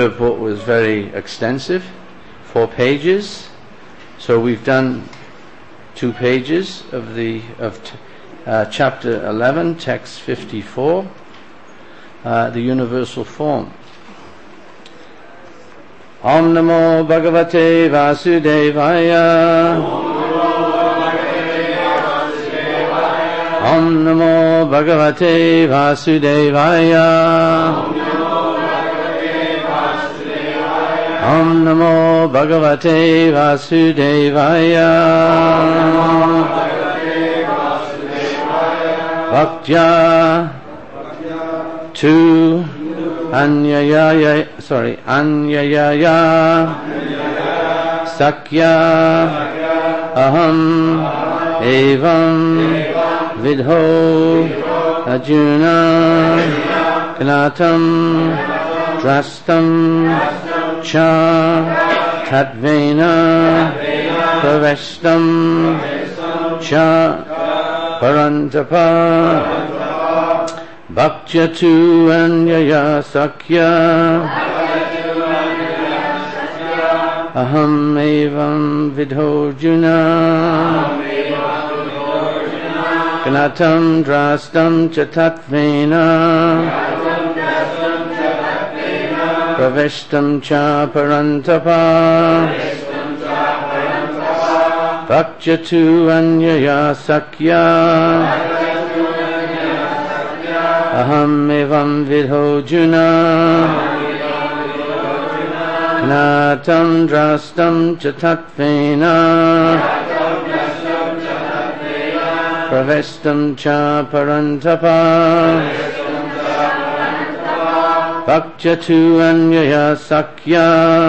report was very extensive, 4 pages. So we've done 2 pages of chapter 11, text 54, the universal form. Om Namo Bhagavate Vasudevaya. Om Namo Bhagavate Vasudevaya. Om Namo Bhagavate Vasudevaya. Bhaktya to Anyayaya Sakya Aham Evam Vidho Arjuna Knatam Drastam Cha Tatvena Praveshtam Cha Parantapa Bhaktya tu Anyaya Sakya Aham Evam Vidho Arjuna Knatam Drastam Cha Tatvena Praveshtam Cha Parantapa Bhaktya tu Anyaya Sakya Aham Evam Vidho Arjuna Knatam Drastam Cha Tatvena Praveshtam Cha Parantapa Bhaktya tu Anyaya Sakya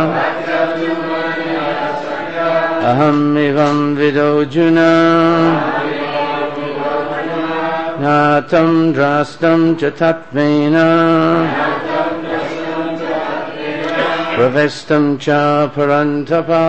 Aham Evam Vidho Arjuna Knatam Drastam Cha Tatvena Praveshtam Cha Parantapa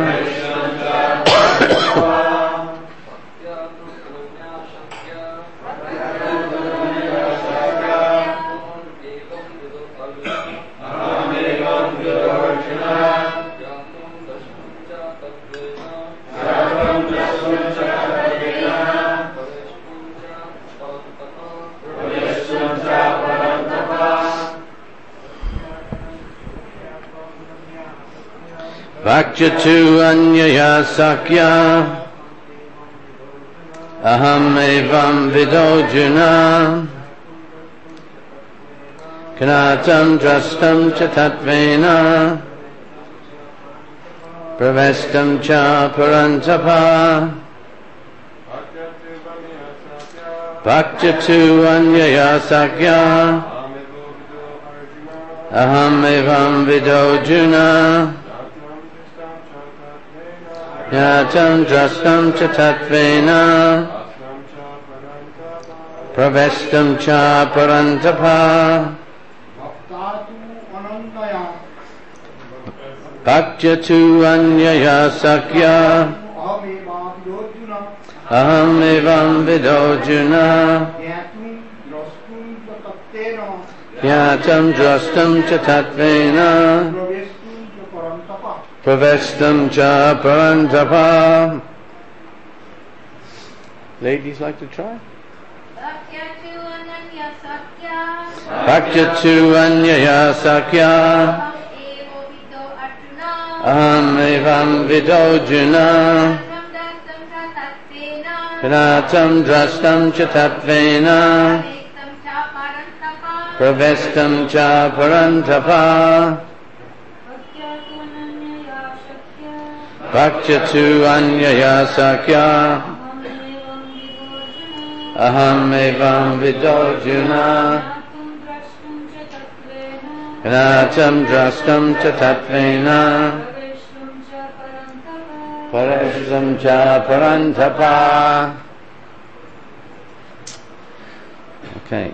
Bhaktya tu Anyaya Sakya Aham Evam Vidho Arjuna Knatam Drastam Cha Tatvena Praveshtam Cha Parantapa Bhaktya tu Anyaya Sakya Aham Evam Vidho Arjuna Knatam Drastam Cha Tatvena Praveshtam Cha Parantapa Bhaktya tu Anyaya Sakya Aham Evam Vidho Arjuna Knatam Drastam Cha Tatvena Praveshtam Cha Parantapa. Ladies like to try? Bhaktya tu Anyaya Sakya Aham Evam Vidho Arjuna Knatam Drastam Cha Tatvena Praveshtam Cha Parantapa Bhaktya tu Anyaya Sakya Aham Evam Vidho Arjuna Knatam Drastam Cha Tatvena Praveshtam Cha Parantapa. Okay.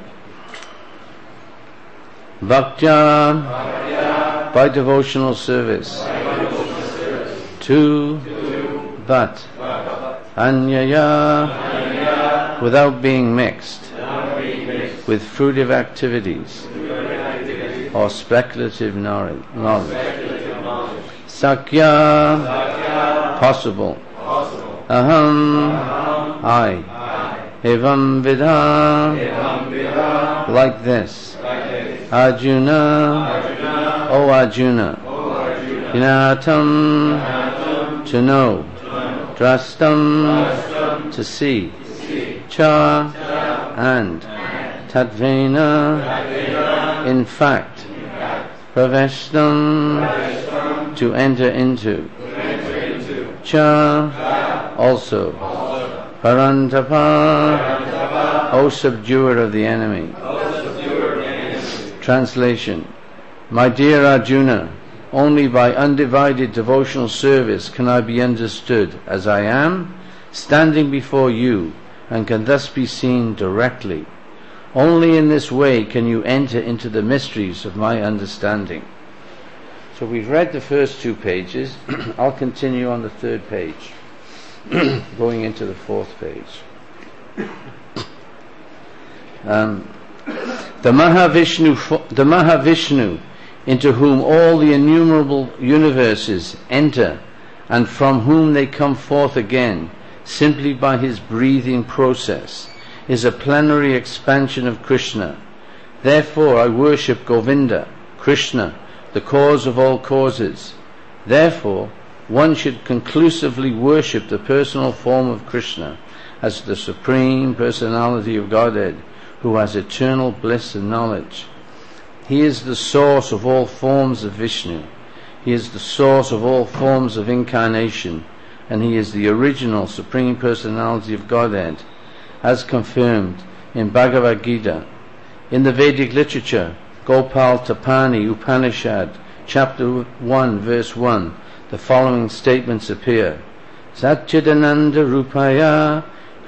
Bhaktya by devotional service. To but Anyaya without being mixed with fruitive activities or speculative knowledge. Sakya, possible. Aham, I. Evam vidha, like this. Arjuna, O Arjuna. Jnatam, to know. Drastam, to see. Cha, and. Tatvena, in fact. Praveshtam, to enter into. Cha, also. Parantapa, O subduer of the enemy. Translation. My dear Arjuna, only by undivided devotional service can I be understood as I am, standing before you, and can thus be seen directly. Only in this way can you enter into the mysteries of my understanding. So we've read the first 2 pages. I'll continue on the 3rd page, going into the 4th page. The Mahavishnu, into whom all the innumerable universes enter, and from whom they come forth again, simply by his breathing process, is a plenary expansion of Krishna. Therefore I worship Govinda, Krishna, the cause of all causes. Therefore, one should conclusively worship the personal form of Krishna as the Supreme Personality of Godhead, who has eternal bliss and knowledge. He is the source of all forms of Vishnu. He is the source of all forms of incarnation, and he is the original Supreme Personality of Godhead, as confirmed in Bhagavad Gita. In the Vedic literature, Gopal Tapani Upanishad, chapter 1, verse 1, the following statements appear. Satchidananda Rupaya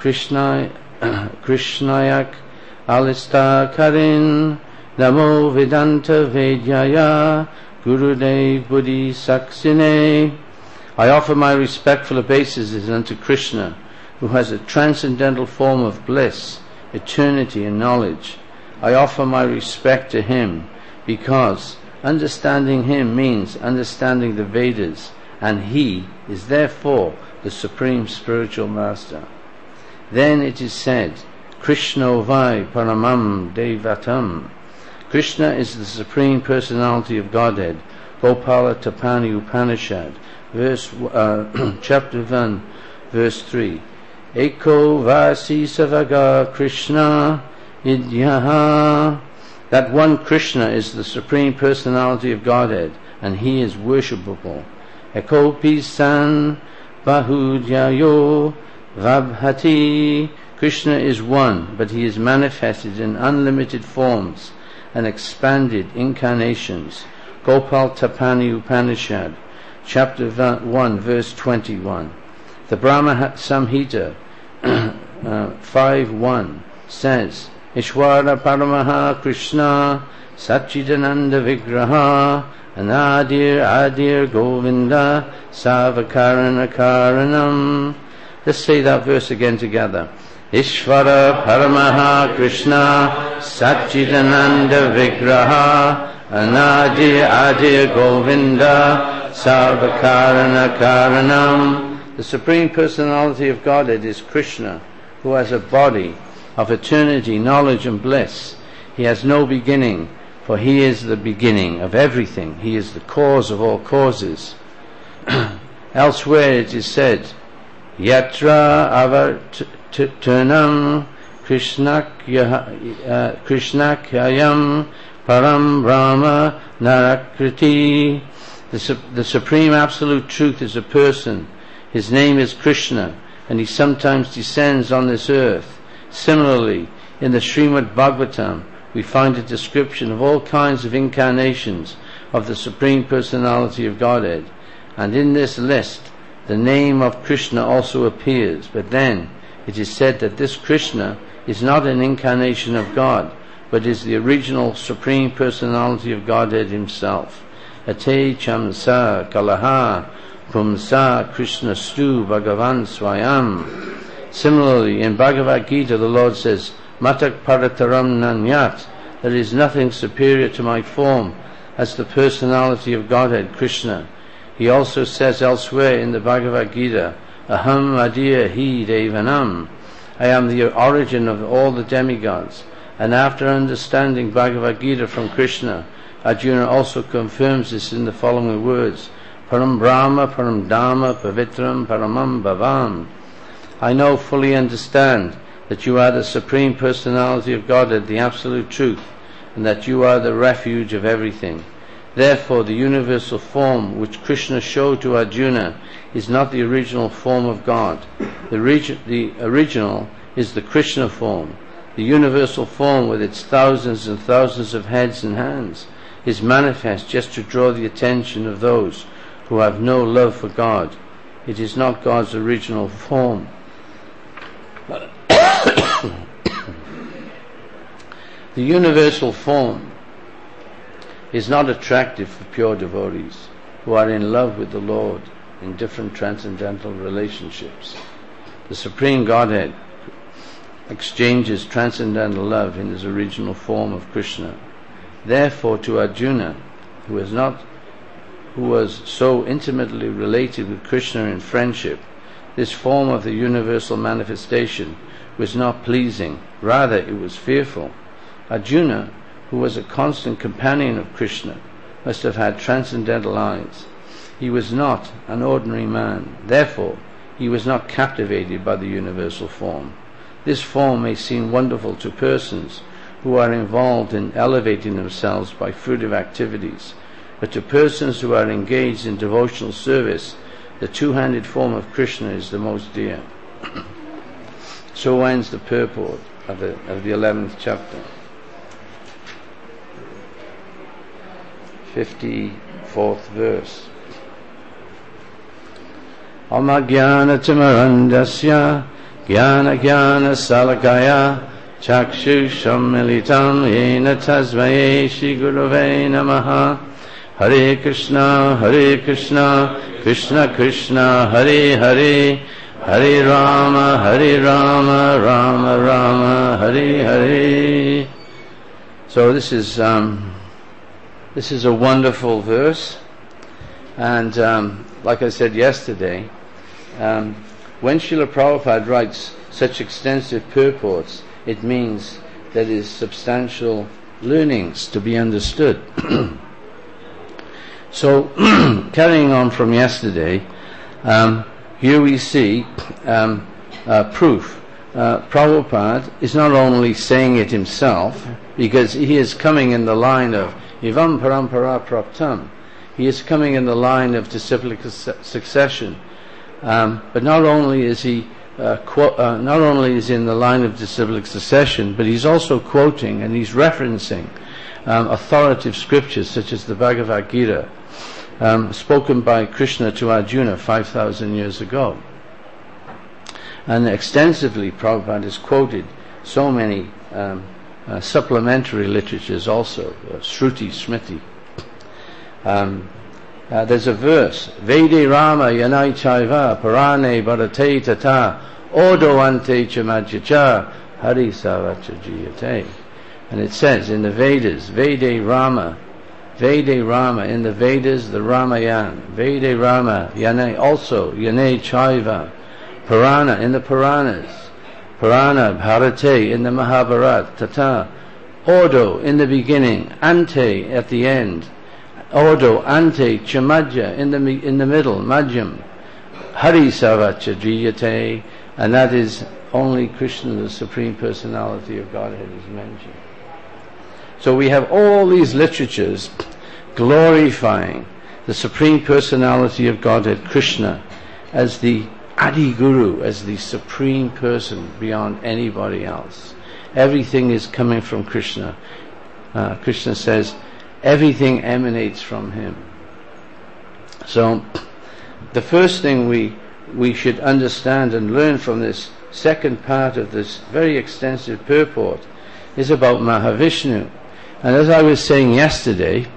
Krishnayak Alista Karin Namo Vedanta Vedyaya Gurudev Buddhi Saksine. I offer my respectful obeisances unto Krishna, who has a transcendental form of bliss, eternity and knowledge. I offer my respect to him because understanding him means understanding the Vedas, and he is therefore the supreme spiritual master. Then it is said, Krishna vai paramam devatam. Krishna is the Supreme Personality of Godhead. Gopala Tapani Upanishad, chapter 1, verse 3. Eko vasi savaga Krishna idyaha. That one Krishna is the Supreme Personality of Godhead, and he is worshipable. Eko pisan bahudyayo vabhati. Krishna is one, but he is manifested in unlimited forms and expanded incarnations. Gopal Tapani Upanishad, chapter 1, verse 21. The Brahma Samhita 5.1 says, Ishwara Paramaha Krishna Satchidananda Vigraha Adir Govinda Savakarana Karanam. Let's say that verse again together. Ishvara Paramaha Krishna Satchidananda Vigraha Adir Govinda Sarvakarana Karanam. The Supreme Personality of Godhead is Krishna, who has a body of eternity, knowledge and bliss. He has no beginning, for he is the beginning of everything. He is the cause of all causes. Elsewhere it is said, Yatra avarturnam Krishnakayam param brahma narakriti. The Supreme Absolute Truth is a person. His name is Krishna, and he sometimes descends on this earth. Similarly, in the Srimad Bhagavatam, we find a description of all kinds of incarnations of the Supreme Personality of Godhead, and in this list the name of Krishna also appears. But then it is said that this Krishna is not an incarnation of God, but is the original Supreme Personality of Godhead himself. Ate chamsa kalaha pumsa Krishna stu bhagavan swayam. Similarly, in Bhagavad Gita the Lord says, Matak parataram nanyat, there is nothing superior to my form as the personality of Godhead, Krishna. He also says elsewhere in the Bhagavad Gita, Aham Adya Hi Devanam, I am the origin of all the demigods. And after understanding Bhagavad Gita from Krishna, Arjuna also confirms this in the following words, Param Brahma, Param Dhamma, Pavitram, Paramam Bhavam. I know, fully understand, that you are the Supreme Personality of Godhead, the Absolute Truth, and that you are the refuge of everything. Therefore, the universal form which Krishna showed to Arjuna is not the original form of God. The original is the Krishna form. The universal form, with its thousands and thousands of heads and hands, is manifest just to draw the attention of those who have no love for God. It is not God's original form. The universal form is not attractive for pure devotees who are in love with the Lord in different transcendental relationships. The Supreme Godhead exchanges transcendental love in his original form of Krishna. Therefore, to Arjuna, who was so intimately related with Krishna in friendship, this form of the universal manifestation was not pleasing, rather it was fearful. Arjuna, who was a constant companion of Krishna, must have had transcendental eyes. He was not an ordinary man. Therefore, he was not captivated by the universal form. This form may seem wonderful to persons who are involved in elevating themselves by fruitive activities, but to persons who are engaged in devotional service, the two-handed form of Krishna is the most dear. So ends the purport of the 11th chapter. 54th verse. Amajnana timarandasya jnana jnana salakaya chakshusham militam yena tasmaye shri gurave namaha. Hare Krishna, Krishna Krishna, Hare Hare, Hare Rama, Rama Rama, Hare Hare. So this is a wonderful verse, and like I said yesterday, when Srila Prabhupada writes such extensive purports, it means there is substantial learnings to be understood. So, carrying on from yesterday, here we see proof. Prabhupada is not only saying it himself, because he is coming in the line of Ivam Parampara Praptam. He is coming in the line of disciplic succession. But not only is he not only is he in the line of disciplic succession, but he's also quoting and he's referencing authoritative scriptures such as the Bhagavad Gita, spoken by Krishna to Arjuna 5,000 years ago. And extensively Prabhupada has quoted so many supplementary literatures also, Shruti, Smriti. There's a verse, Vede Rama Yanai Chaiva Parane Bharate Tata Odo Ante Chamajyacha Hari Savacha Jiyate. And it says in the Vedas, Vede Rama, in the Vedas, the Ramayana, Vede Rama, Yane also, Yane Chaiva, Purana, in the Puranas, Purana, Bharate, in the Mahabharata, Tata, Odo, in the beginning, Ante, at the end, Odo, Ante, Chamadja, in the middle, Madhyam, Hari Savacha Jiyate, and that is only Krishna, the Supreme Personality of Godhead, is mentioned. So we have all these literatures glorifying the Supreme Personality of Godhead, Krishna, as the Adi Guru, as the Supreme Person beyond anybody else. Everything is coming from Krishna. Krishna says, everything emanates from him. So, the first thing we should understand and learn from this second part of this very extensive purport is about Mahavishnu. And as I was saying yesterday,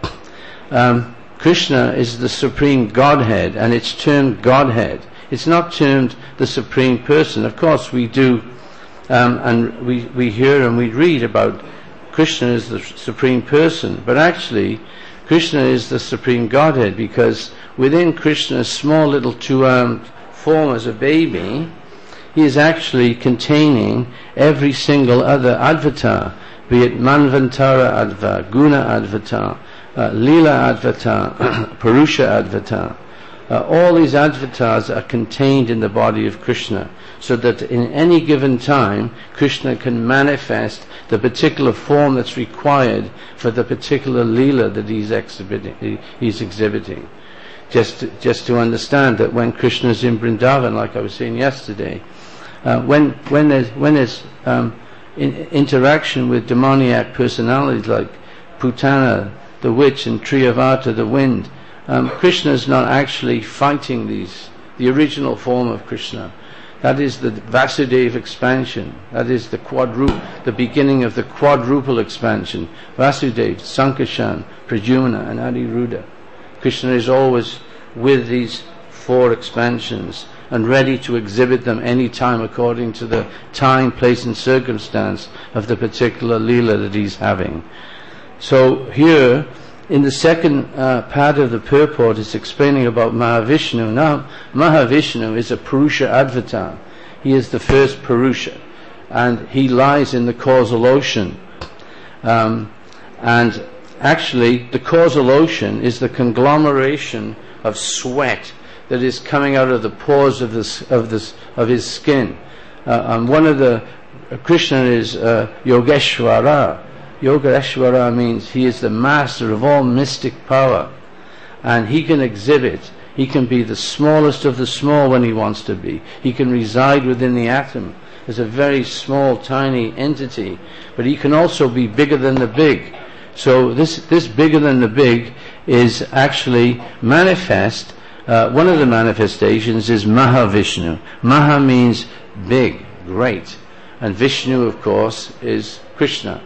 Krishna is the Supreme Godhead, and it's termed Godhead. It's not termed the Supreme Person. Of course we do, and we hear and we read about Krishna is the Supreme Person, but actually Krishna is the Supreme Godhead, because within Krishna's small little two-armed form as a baby, he is actually containing every single other avatar, be it Manvantara Avatar, Guna Avatar, Leela Avatar, Purusha Avatar. All these avatars are contained in the body of Krishna, so that in any given time Krishna can manifest the particular form that's required for the particular Leela that he's exhibiting. Just to understand that when Krishna is in Vrindavan, like I was saying yesterday, when there's interaction with demoniac personalities like Putana, the witch, and Triyavata, the wind, Krishna is not actually fighting the original form of Krishna. That is the Vasudeva expansion. That is the beginning of the quadruple expansion. Vasudeva, Sankarshan, Pradyumna, and Aniruddha. Krishna is always with these four expansions and ready to exhibit them any time according to the time, place, and circumstance of the particular Leela that he's having. So here, in the second part of the purport, it's explaining about Mahavishnu. Now, Mahavishnu is a Purusha avatar. He is the first Purusha, and he lies in the causal ocean. And actually, the causal ocean is the conglomeration of sweat that is coming out of the pores of his skin. And one of the Krishna is Yogeshwara. Yogeshwara means he is the master of all mystic power, and he can exhibit. He can be the smallest of the small when he wants to be. He can reside within the atom as a very small, tiny entity, but he can also be bigger than the big. So this bigger than the big is actually manifest. One of the manifestations is Mahavishnu. Maha means big, great, and Vishnu, of course, is Krishna.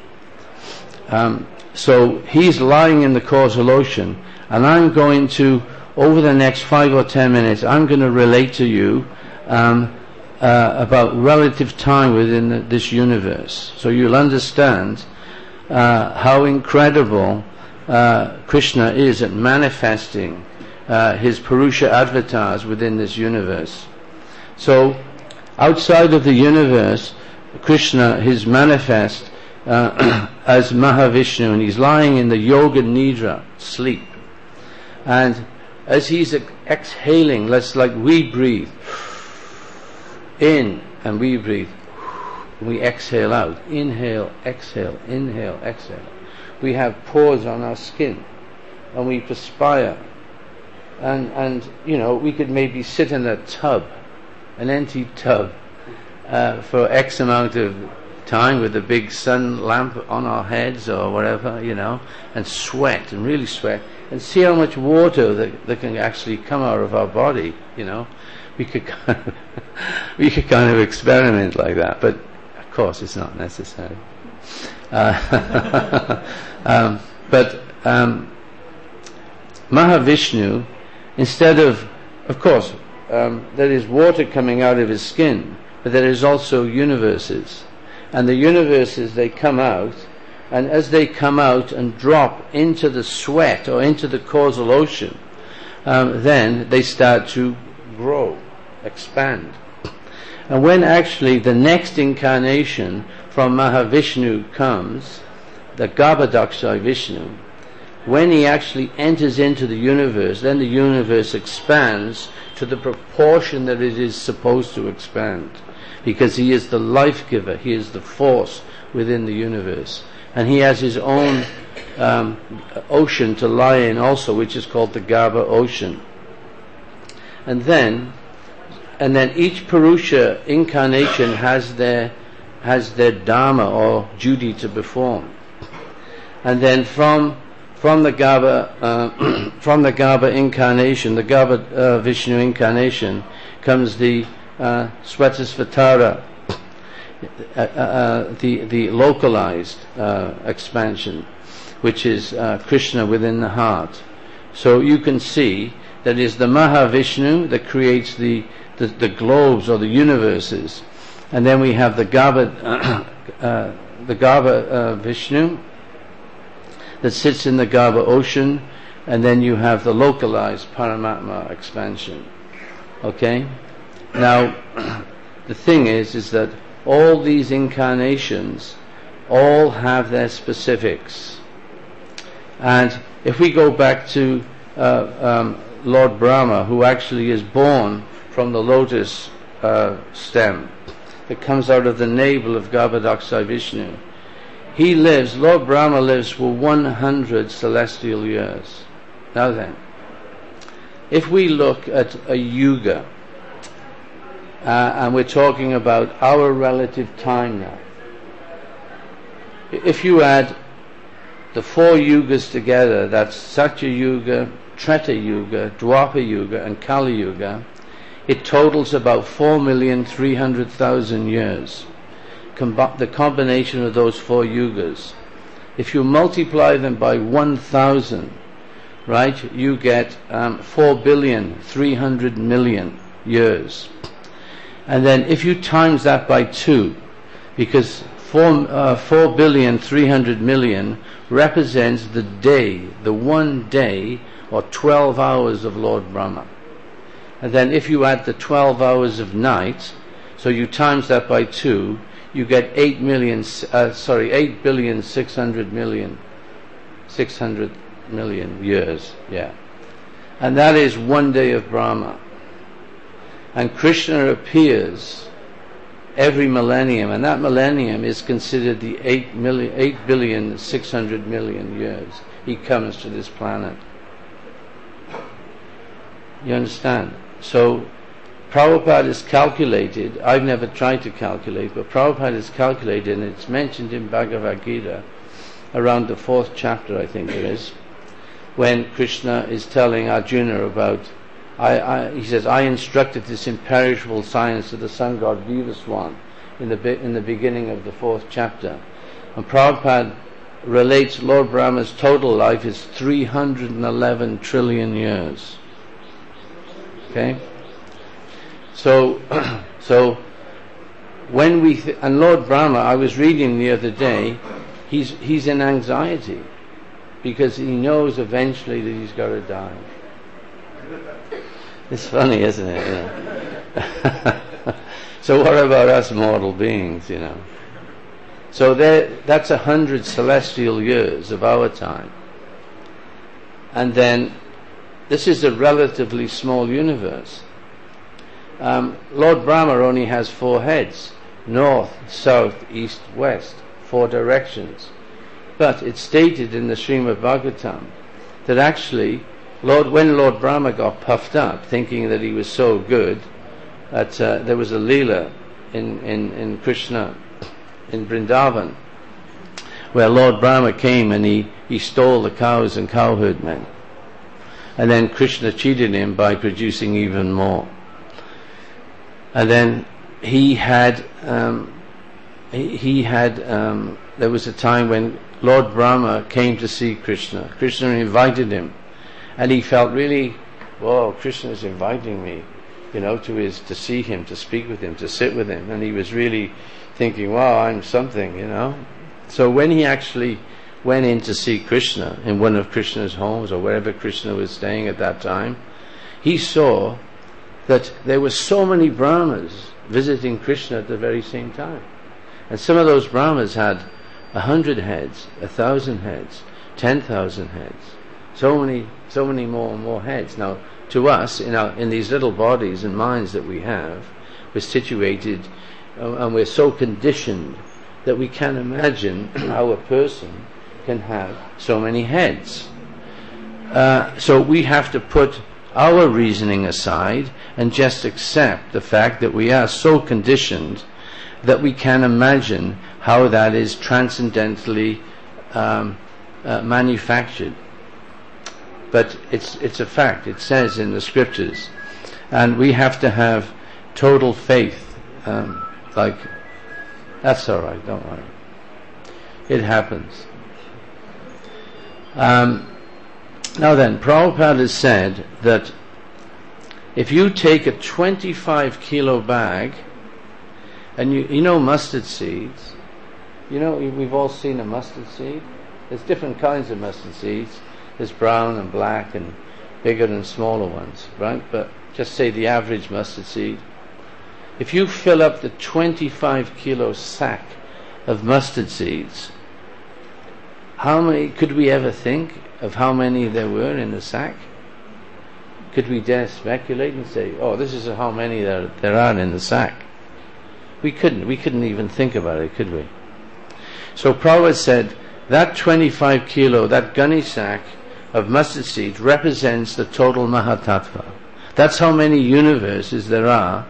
So he's lying in the causal ocean, and I'm going to, over the next 5 or 10 minutes, I'm going to relate to you about relative time within this universe, so you'll understand how incredible Krishna is at manifesting his Purusha avatars within this universe. So outside of the universe, Krishna is manifest as Mahavishnu, and he's lying in the Yoga Nidra, sleep. And as he's exhaling, like we breathe in and we breathe, we exhale out. Inhale, exhale, inhale, exhale. We have pores on our skin, and we perspire. And we could maybe sit in a tub, an empty tub, for X amount of time with a big sun lamp on our heads or whatever, and sweat, and really sweat, and see how much water that can actually come out of our body. We could kind of experiment like that, but of course it's not necessary. But Mahavishnu, instead of course, there is water coming out of his skin, but there is also universes. And the universes, they come out, and as they come out and drop into the sweat or into the causal ocean, then they start to grow, expand. And when actually the next incarnation from Mahavishnu comes, the Garbhodakshai Vishnu, when he actually enters into the universe, then the universe expands to the proportion that it is supposed to expand, because he is the life giver, he is the force within the universe, and he has his own ocean to lie in also, which is called the Garbha ocean. And then each Purusha incarnation has their dharma or duty to perform. And then from the Garbha incarnation, the Garbha Vishnu incarnation, comes the Swetasvatara, the localized expansion, which is Krishna within the heart. So you can see that is the Mahavishnu that creates the the Garbha Vishnu that sits in the Garbha ocean, and then you have the localized Paramatma expansion. Okay? Now, the thing is that all these incarnations all have their specifics. And if we go back to Lord Brahma, who actually is born from the lotus stem that comes out of the navel of Garbhodaksha Vishnu, Lord Brahma lives for 100 celestial years. Now then, if we look at a yuga, and we're talking about our relative time now, if you add the 4 yugas together, that's Satya Yuga, Treta Yuga, Dwapara Yuga and Kali Yuga, it totals about 4,300,000 years. The combination of those 4 yugas. If you multiply them by 1,000, right, you get 4,300,000,000 years. And then if you times that by 2, because 4,300,000,000 represents the day, the one day or 12 hours of Lord Brahma. And then if you add the 12 hours of night, so you times that by 2, you get 8,600,000,000 years. Yeah. And that is one day of Brahma. And Krishna appears every millennium, and that millennium is considered the 8,600,000,000 years he comes to this planet. You understand? So Prabhupada has calculated, I've never tried to calculate, but Prabhupada has calculated, and it's mentioned in Bhagavad Gita around the 4th chapter, I think it is, when Krishna is telling Arjuna about, he says, I instructed this imperishable science to the sun god Vivaswan in the beginning of the 4th chapter. And Prabhupada relates Lord Brahma's total life is 311 trillion years. Okay? So when and Lord Brahma, I was reading the other day, he's in anxiety because he knows eventually that he's got to die. It's funny, isn't it? You know? So what about us mortal beings, you know? So that's 100 celestial years of our time. And then this is a relatively small universe. Lord Brahma only has 4 heads: north, south, east, west, 4 directions. But it's stated in the Srimad Bhagavatam that actually when Lord Brahma got puffed up, thinking that he was so good, that there was a Leela in Krishna in Vrindavan, where Lord Brahma came and he stole the cows and cowherd men, and then Krishna cheated him by producing even more. And then there was a time when Lord Brahma came to see Krishna. Krishna invited him, and he felt really, whoa, Krishna is inviting me, you know, to see him, to speak with him, to sit with him. And he was really thinking, wow, I'm something, you know. So when he actually went in to see Krishna in one of Krishna's homes, or wherever Krishna was staying at that time, he saw that there were so many Brahmas visiting Krishna at the very same time. And some of those Brahmas had 100 heads, 1,000 heads, 10,000 heads, so many more heads. Now, to us, in these little bodies and minds that we have, we're situated, and we're so conditioned that we can't imagine how a person can have so many heads. So we have to put our reasoning aside and just accept the fact that we are so conditioned that we can imagine how that is transcendentally manufactured. But it's a fact. It says in the scriptures, and we have to have total faith. That's all right. Don't worry. It happens. Now then, Prabhupada has said that if you take a 25 kilo bag, and you know mustard seeds, You know, we've all seen a mustard seed. There's different kinds of mustard seeds. There's brown and black and bigger and smaller ones, right? But just say the average mustard seed. If you fill up the 25 kilo sack of mustard seeds, how many could we ever think of how many there were in the sack? Could we dare speculate and say, oh, this is how many there are in the sack? We couldn't even think about it, could we? So Prabhupada said, that 25 kilo, that gunny sack of mustard seeds represents the total Mahatattva. That's how many universes there are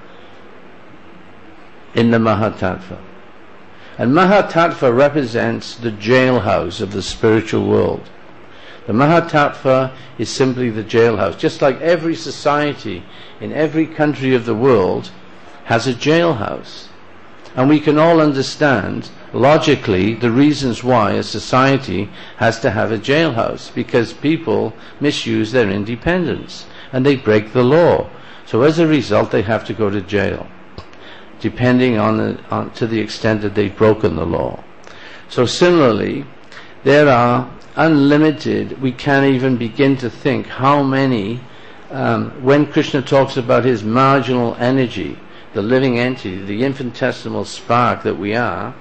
in the Mahatattva. And Mahatattva represents the jailhouse of the spiritual world. The Mahatattva is simply the jailhouse. Just like every society in every country of the world has a jailhouse. And we can all understand logically the reasons why a society has to have a jailhouse, because people misuse their independence and they break the law. So as a result they have to go to jail, depending on to the extent that they've broken the law. So similarly, there are unlimited, we can't even begin to think how many, when Krishna talks about his marginal energy, the living entity, the infinitesimal spark that we are,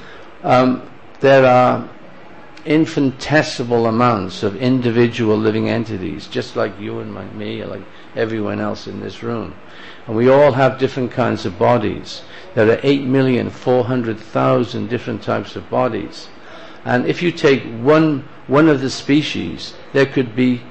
there are infinitesimal amounts of individual living entities, just like you and me, like everyone else in this room. And we all have different kinds of bodies. There are 8,400,000 different types of bodies. And if you take one of the species, there could be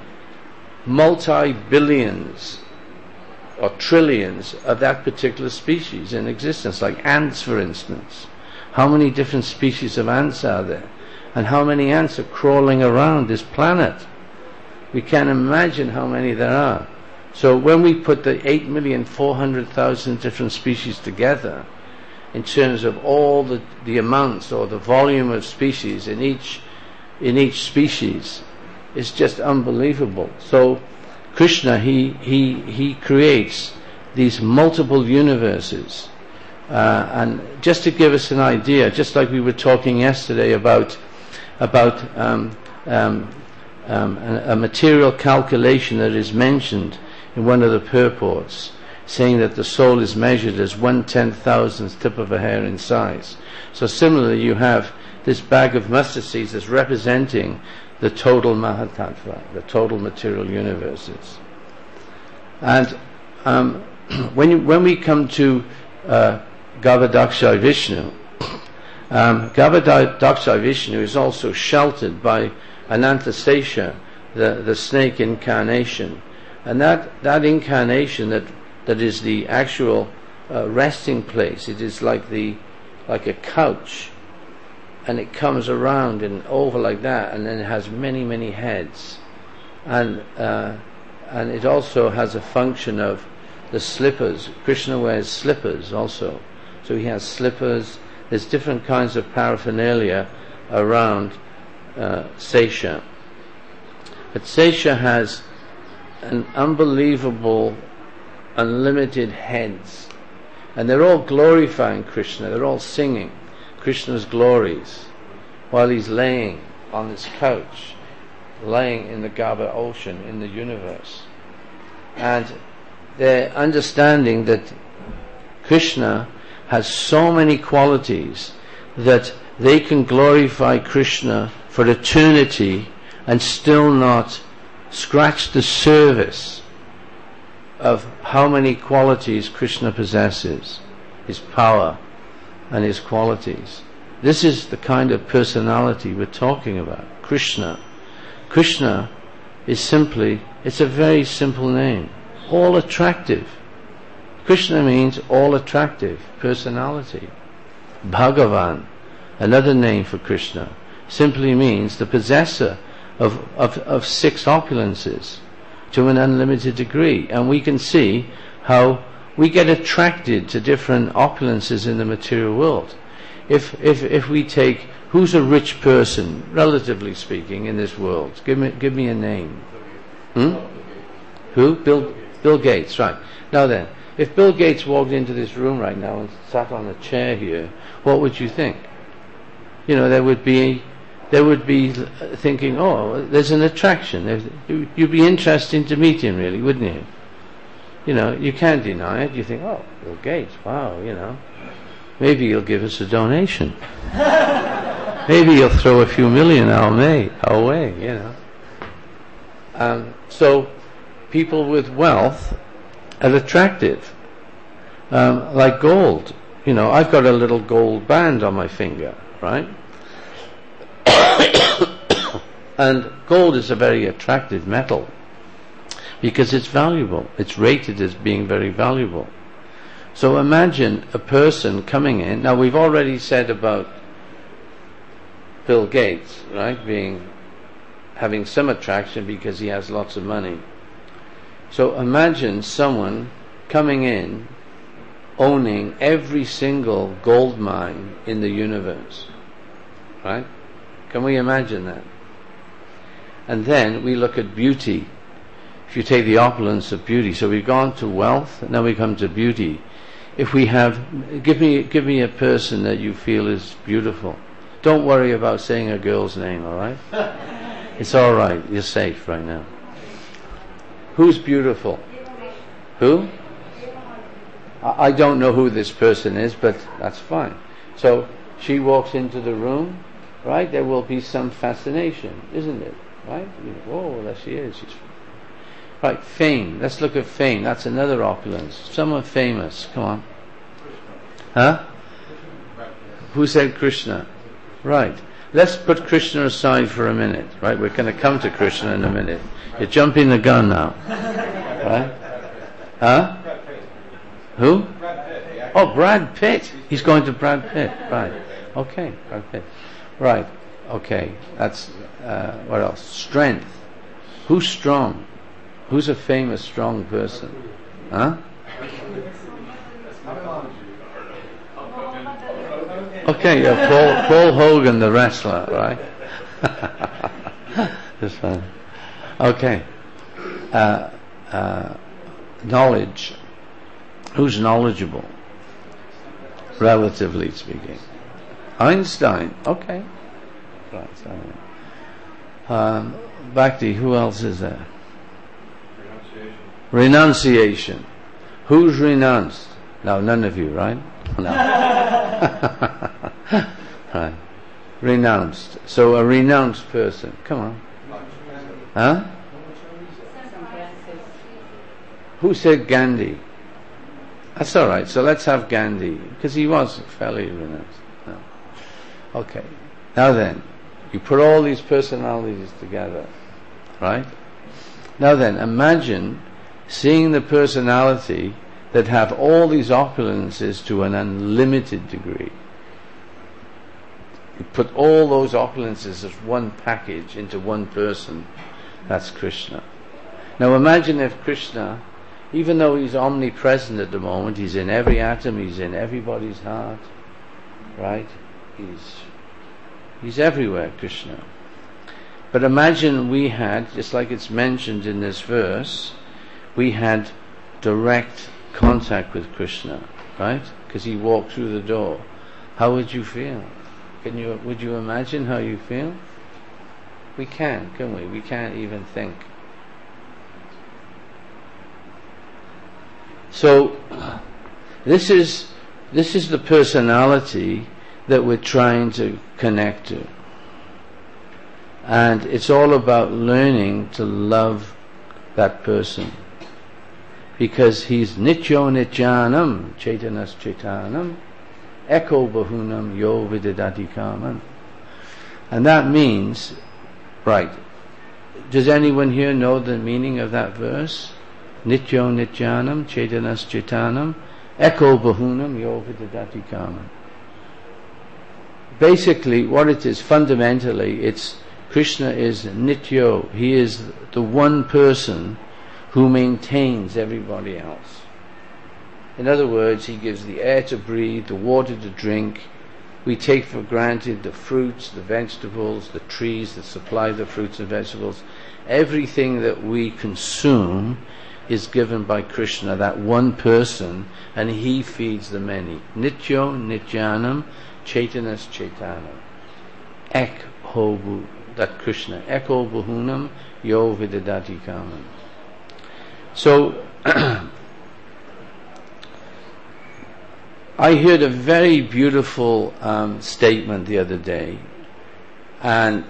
multi-billions or trillions of that particular species in existence, like ants, for instance. How many different species of ants are there? And how many ants are crawling around this planet? We can't imagine how many there are. So when we put the 8,400,000 different species together, in terms of all the amounts or the volume of species in each species, it's just unbelievable. So Krishna, he creates these multiple universes, and just to give us an idea, just like we were talking yesterday about a material calculation that is mentioned in one of the purports, saying that the soul is measured as 1/10,000th tip of a hair in size. So similarly, you have this bag of mustard seeds that's representing the total Mahatattva, the total material universes. And when we come to Garbhodakshai Vishnu, Garbhodakshai Vishnu is also sheltered by Anantasesha, the snake incarnation. And that incarnation that is the actual resting place, it is like a couch, and it comes around and over like that, and then it has many heads, and it also has a function of the slippers. Krishna wears slippers also, so he has slippers. There's different kinds of paraphernalia around Sesha, but Sesha has an unbelievable, unlimited heads, and they're all glorifying Krishna. They're all singing Krishna's glories while he's laying on this couch, laying in the Garbha ocean in the universe. And they're understanding that Krishna has so many qualities that they can glorify Krishna for eternity and still not scratch the surface of how many qualities Krishna possesses, his power and his qualities. This is the kind of personality we're talking about. Krishna is simply, it's a very simple name, all attractive. Krishna means all attractive personality. Bhagavan, another name for Krishna, simply means the possessor of six opulences to an unlimited degree. And we can see how we get attracted to different opulences in the material world. If we take, who's a rich person, relatively speaking, in this world? Give me a name. Who? Bill Gates, right. Now then, if Bill Gates walked into this room right now and sat on a chair here, what would you think? there would be thinking, oh, there's an attraction. You'd be interested to meet him, really, wouldn't you? You can't deny it. You think, oh, Bill Gates, wow, maybe he'll give us a donation. Maybe he'll throw a few million our way. So people with wealth are attractive, like gold. I've got a little gold band on my finger, right? And gold is a very attractive metal because it's valuable. It's rated as being very valuable. So imagine a person coming in. Now, we've already said about Bill Gates, right, having some attraction because he has lots of money. So imagine someone coming in owning every single gold mine in the universe, right? Can we imagine that? And then we look at beauty. If you take the opulence of beauty, so we've gone to wealth, now we come to beauty. If we have, give me a person that you feel is beautiful. Don't worry about saying a girl's name, all right? It's all right. You're safe right now. Who's beautiful? Who? I don't know who this person is, but that's fine. So she walks into the room, right? There will be some fascination, isn't it? Right? Oh, there she is. Right, fame. Let's look at fame. That's another opulence. Someone famous. Come on. Huh? Who said Krishna? Right. Let's put Krishna aside for a minute. Right? We're going to come to Krishna in a minute. You're jumping the gun now. Right? Huh? Who? Oh, Brad Pitt. He's going to Brad Pitt. Right. Okay, Brad Pitt. Right. Okay. That's, what else? Strength. Who's strong? Who's a famous, strong person? Huh? Okay, yeah, Paul Hogan, the wrestler, right? That's fine. Okay. Knowledge. Who's knowledgeable? Relatively speaking. Einstein. Okay. Right. Bhakti, who else is there? Renunciation. Who's renounced? No, none of you, right? No. Right. Renounced. So a renounced person. Come on. Huh? Who said Gandhi? That's all right. So let's have Gandhi, because he was fairly renounced. No. Okay. Now then, you put all these personalities together, right? Now then, imagine seeing the personality that have all these opulences to an unlimited degree. You put all those opulences as one package into one person. That's Krishna. Now imagine if Krishna, even though he's omnipresent at the moment, he's in every atom, he's in everybody's heart, right? He's everywhere, Krishna. But imagine we had, just like it's mentioned in this verse, we had direct contact with Krishna, right? Because he walked through the door. How would you feel? Would you imagine how you feel? We can we? We can't even think. So this is the personality that we're trying to connect to. And it's all about learning to love that person. Because he's Nityo Nityanam, Chaitanas Chaitanam, Eko Bahunam Yo Vididati Kaman. And that means, right, does anyone here know the meaning of that verse? Nityo Nityanam, Chaitanas Chaitanam, Eko Bahunam Yo Vididati Kaman. Basically, what it is, fundamentally, it's Krishna is Nityo. He is the one person who maintains everybody else. In other words, he gives the air to breathe, the water to drink. We take for granted the fruits, the vegetables, the trees that supply the fruits and vegetables. Everything that we consume is given by Krishna, that one person, and he feeds the many. Nityo Nityanam Chaitanas Chaitanam. ek hobu, that Krishna, eko bahunam yo vidadati kamam. So I heard a very beautiful statement the other day, and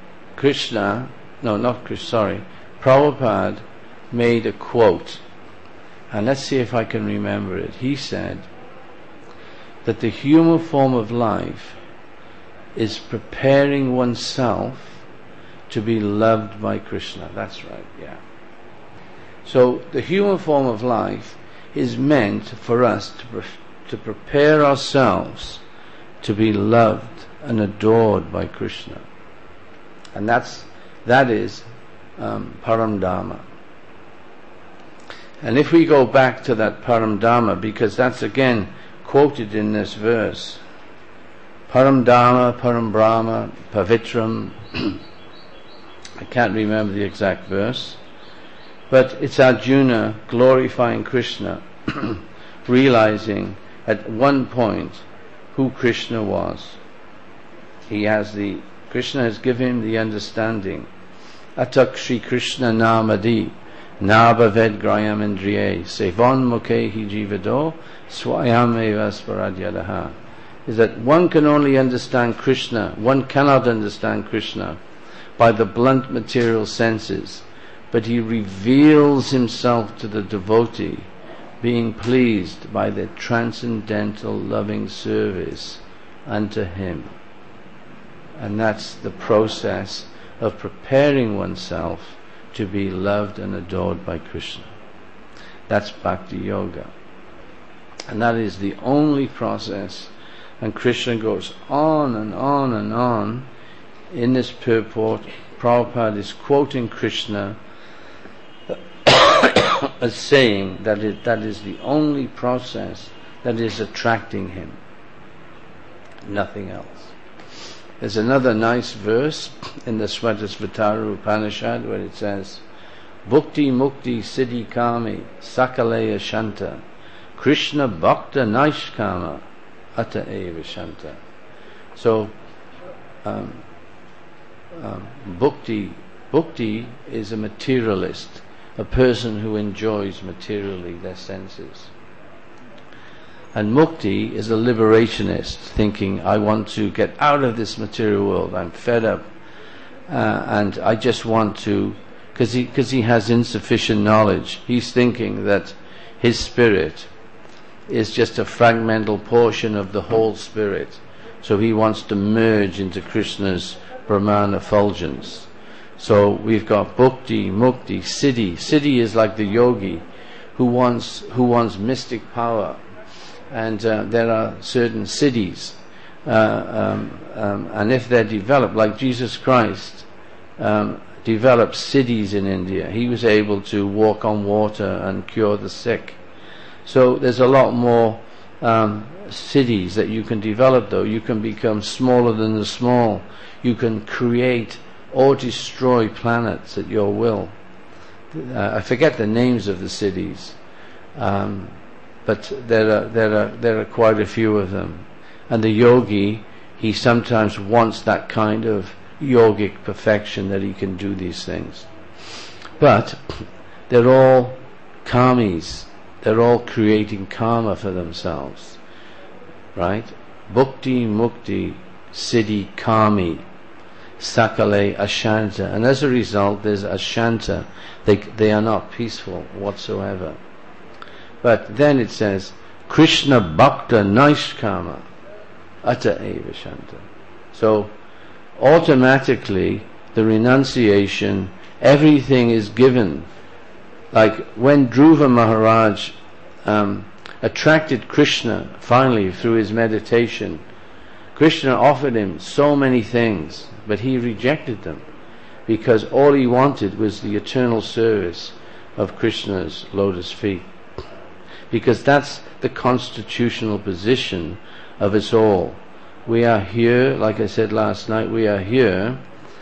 Prabhupada made a quote, and let's see if I can remember it. He said that the human form of life is preparing oneself to be loved by Krishna. That's right, yeah. So the human form of life is meant for us to prepare ourselves to be loved and adored by Krishna. And that is Param Dharma. And if we go back to that Param Dharma, because that's again quoted in this verse, Param Dharma, Param Brahma, Pavitram, I can't remember the exact verse, but it's Arjuna glorifying Krishna, realizing at one point who Krishna was. Krishna has given him the understanding. Atak Shri Krishna Namadi Nabhaved Grayam Indriye Sevon Mukhehi Jivado Swayam Evasvaradyadaha. Is that one can only understand Krishna, one cannot understand Krishna by the blunt material senses, but he reveals himself to the devotee, being pleased by their transcendental loving service unto him. And that's the process of preparing oneself to be loved and adored by Krishna. That's Bhakti Yoga. And that is the only process. And Krishna goes on and on and on in this purport. Prabhupada is quoting Krishna as saying that is the only process that is attracting him. Nothing else. There's another nice verse in the Swatasvatara Upanishad where it says, Bhukti Mukti Siddhi Kami Sakaleya Shanta Krishna Bhakta Naishkama Ata Eva Shanta. So Bhukti is a materialist, a person who enjoys materially their senses. And Mukti is a liberationist, thinking, I want to get out of this material world, I'm fed up, and I just want to, because he has insufficient knowledge. He's thinking that his spirit is just a fragmental portion of the whole spirit, so he wants to merge into Krishna's Brahman effulgence. So we've got Bhukti, Mukti, Siddhi. Siddhi is like the yogi who wants mystic power. And there are certain siddhis, and if they're developed, like Jesus Christ developed siddhis in India, he was able to walk on water and cure the sick. So there's a lot more siddhis that you can develop, though. You can become smaller than the small. You can create or destroy planets at your will. I forget the names of the siddhis. But there are quite a few of them. And the yogi, he sometimes wants that kind of yogic perfection that he can do these things. But they're all karmis. They're all creating karma for themselves. Right? Bhukti, Mukti, Siddhi, Kami, Sakale, Ashanta. And as a result, there's Ashanta. They are not peaceful whatsoever. But then it says, Krishna Bhakta Naishkama Ata Eva Shanta. So automatically the renunciation, everything is given. Like when Dhruva Maharaj attracted Krishna finally through his meditation, Krishna offered him so many things, but he rejected them because all he wanted was the eternal service of Krishna's lotus feet. Because that's the constitutional position of us all. We are here, like I said last night, we are here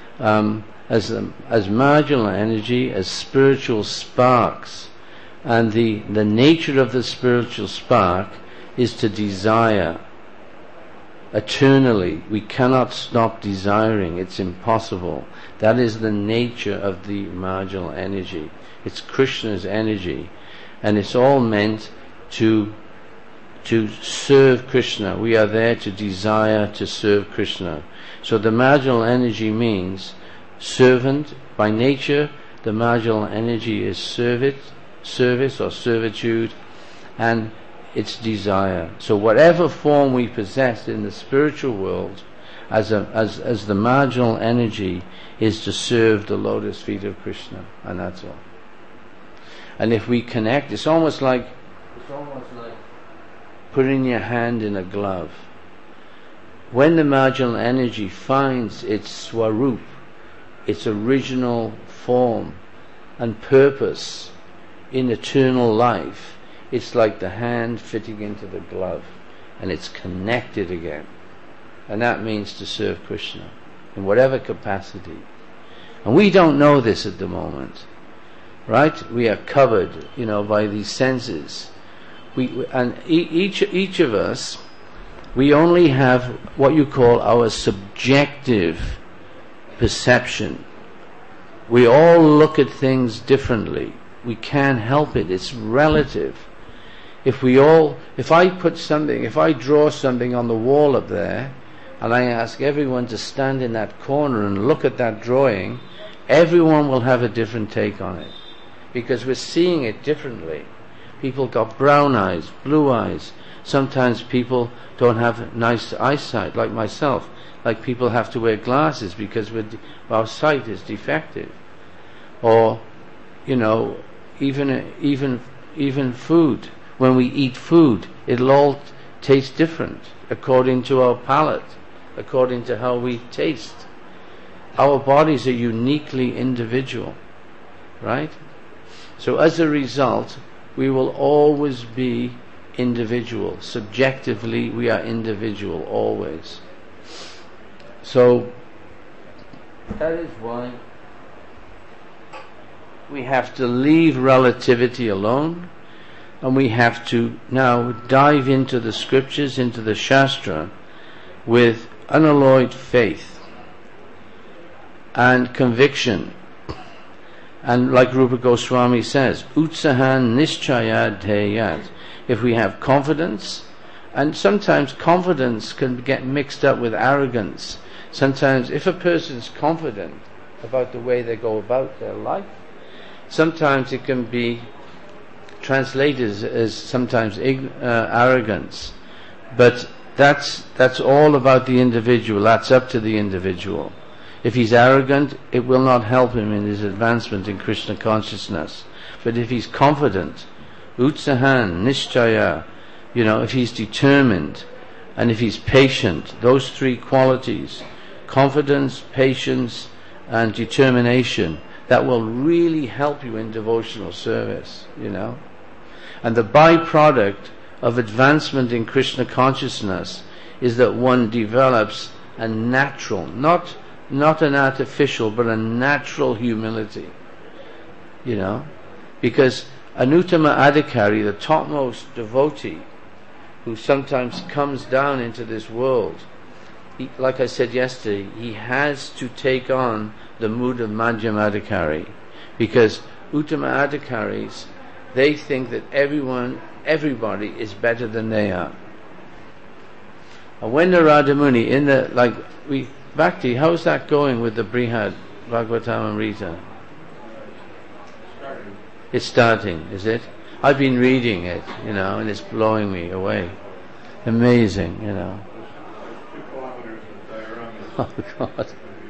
as marginal energy, as spiritual sparks. And the nature of the spiritual spark is to desire. eternally. We cannot stop desiring. It's impossible. That is the nature of the marginal energy. It's Krishna's energy, and it's all meant to serve Krishna. We are there to desire to serve Krishna. So the marginal energy means servant. By nature, the marginal energy is service or servitude, and it's desire. So whatever form we possess in the spiritual world as the marginal energy is to serve the lotus feet of Krishna, and that's all. And if we connect, it's almost like putting your hand in a glove. When the marginal energy finds its swarup, its original form and purpose in eternal life, it's like the hand fitting into the glove, and it's connected again. And that means to serve Krishna in whatever capacity. And we don't know this at the moment, right? We are covered, by these senses. Each of us, we only have what you call our subjective perception. We all look at things differently. We can't help it. It's relative. If I draw something on the wall up there, and I ask everyone to stand in that corner and look at that drawing, everyone will have a different take on it, because we're seeing it differently. People got brown eyes, blue eyes. Sometimes people don't have nice eyesight, like myself. Like people have to wear glasses because our sight is defective. Or, even food. When we eat food, it'll all taste different according to our palate, according to how we taste. Our bodies are uniquely individual, right? So as a result, we will always be individual. Subjectively, we are individual, always. So, that is why we have to leave relativity alone, and we have to now dive into the scriptures, into the Shastra, with unalloyed faith and conviction. And like Rupa Goswami says, Utsahan Nischayad Dheyat. If we have confidence, and sometimes confidence can get mixed up with arrogance. Sometimes if a person's confident about the way they go about their life, sometimes it can be translated as sometimes arrogance. But that's all about the individual. That's up to the individual. If he's arrogant, it will not help him in his advancement in Krishna consciousness. But if he's confident, Utsahan, Nischaya, if he's determined, and if he's patient, those three qualities, confidence, patience, and determination, that will really help you in devotional service, And the byproduct of advancement in Krishna consciousness is that one develops a natural, not an artificial, but a natural humility, because an Uttama Adhikari, the topmost devotee, who sometimes comes down into this world, like I said yesterday, he has to take on the mood of Madhyama Adhikari, because Uttama Adhikaris, they think that everybody is better than they are. And when the Radhamuni, Bhakti, how's that going with the Brihad Bhagavatamrita? It's starting, is it? I've been reading it, and it's blowing me away. Amazing, 2 kilometers in diagram. Oh God.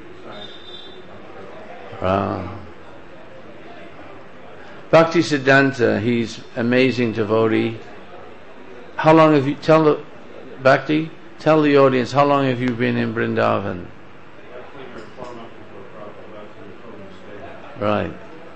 Wow. Bhakti Siddhanta, he's amazing devotee. How long have you, tell the audience, how long have you been in Vrindavan? Right.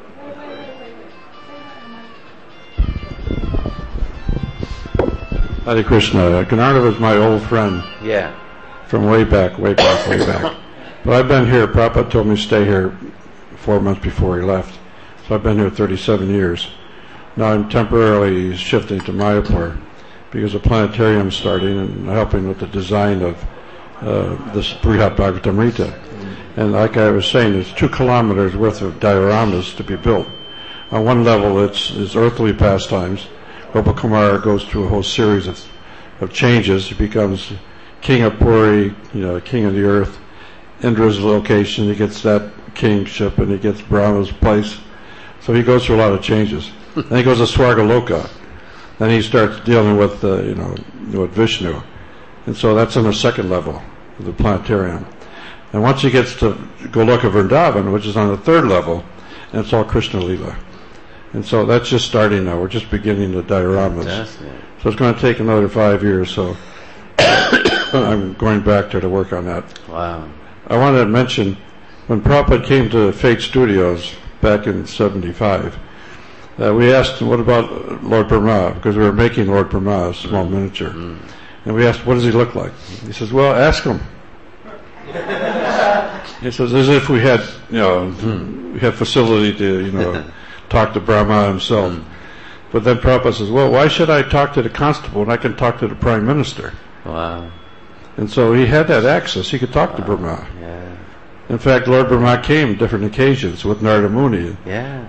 Hare Krishna. Ganardha was my old friend. Yeah. From way back. But I've been here. Prabhupada told me to stay here 4 months before he left. So I've been here 37 years. Now I'm temporarily shifting to Mayapur. because a planetarium's starting and helping with the design of this Brihat Bhagavatamrita. And like I was saying, there's 2 kilometers worth of dioramas to be built. On one level, it's earthly pastimes. Gopakumara goes through a whole series of changes. He becomes king of Puri, king of the earth. Indra's location, he gets that kingship, and he gets Brahma's place. So he goes through a lot of changes. Then he goes to Swargaloka. Then he starts dealing with, with Vishnu. And so that's on the 2nd level of the planetarium. And once he gets to Goloka Vrindavan, which is on the 3rd level, and it's all Krishna Leela. And so that's just starting now. We're just beginning the dioramas. So it's going to take another 5 years. So I'm going back there to work on that. Wow. I wanted to mention, when Prabhupada came to Fate Studios back in 75, we asked him, what about Lord Brahma? Because we were making Lord Brahma, a small miniature. And we asked, what does he look like? He says, well, ask him. He says, as if we had, we had facility to, talk to Brahma himself. But then Prabhupada says, well, why should I talk to the constable when I can talk to the prime minister? Wow. And so he had that access. He could talk to Brahma. Yeah. In fact, Lord Brahma came different occasions with Narada Muni. Yeah.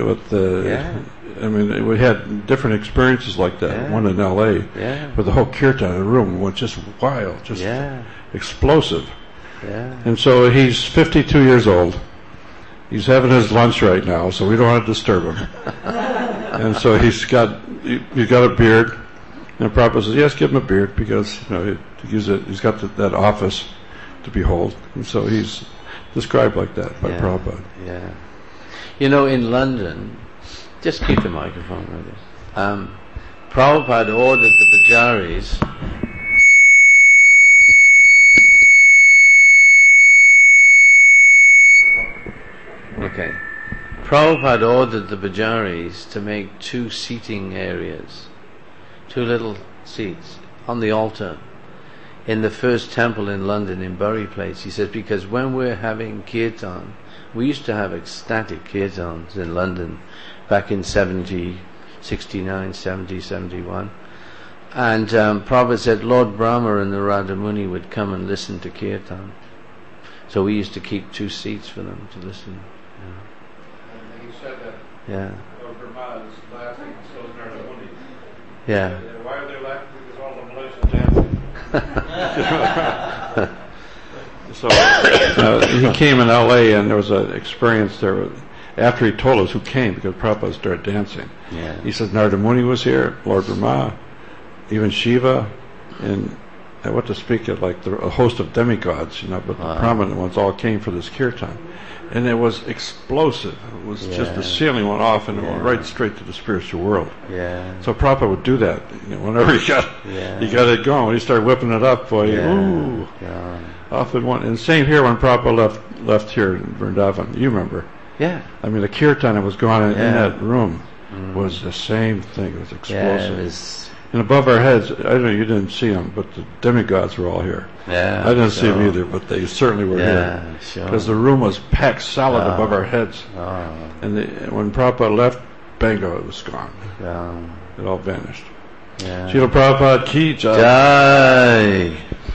We had different experiences like that. Yeah. One in L.A. Yeah. where the whole kirtan in the room was just wild, just explosive. Yeah. And so he's 52 years old. He's having his lunch right now, so we don't want to disturb him. And so he's got a beard. And Prabhupada says, yes, give him a beard, because he's got that office to behold. And so he's described like that by Prabhupada. Yeah. In London, just keep the microphone with it. Prabhupada ordered the Bajaris. Okay. Prabhupada ordered the Bajaris to make 2 seating areas, 2 little seats on the altar in the first temple in London in Bury Place. He says, because when we're having kirtan, we used to have ecstatic kirtans in London back in 69, 70, 71. And Prabhupada said Lord Brahma and Narada Muni would come and listen to kirtan. So we used to keep 2 seats for them to listen. And he said that Lord Brahma is laughing, and so is Narada Muni. Yeah. Why are they laughing? Because all the Malaysians dancing. So he came in L.A. and there was an experience there. After he told us who came, because Prabhupada started dancing, he said Narada Muni was here, Lord Brahma, even Shiva, and what to speak of, like a host of demigods, but the prominent ones all came for this kirtan. And it was explosive. It was just the ceiling went off and it went right straight to the spiritual world. Yeah. So Prabhupada would do that. Whenever he got it going, when he started whipping it up, off it went. And same here when Prabhupada left here in Vrindavan. You remember? Yeah. The kirtan that was going on in that room was the same thing. It was explosive. Yeah, it was. And above our heads, I know you didn't see them, but the demigods were all here. Yeah, I didn't see them either, but they certainly were here. Because the room was packed solid above our heads. And when Prabhupada left, bango, it was gone. It all vanished. Srila Prabhupada ki jai.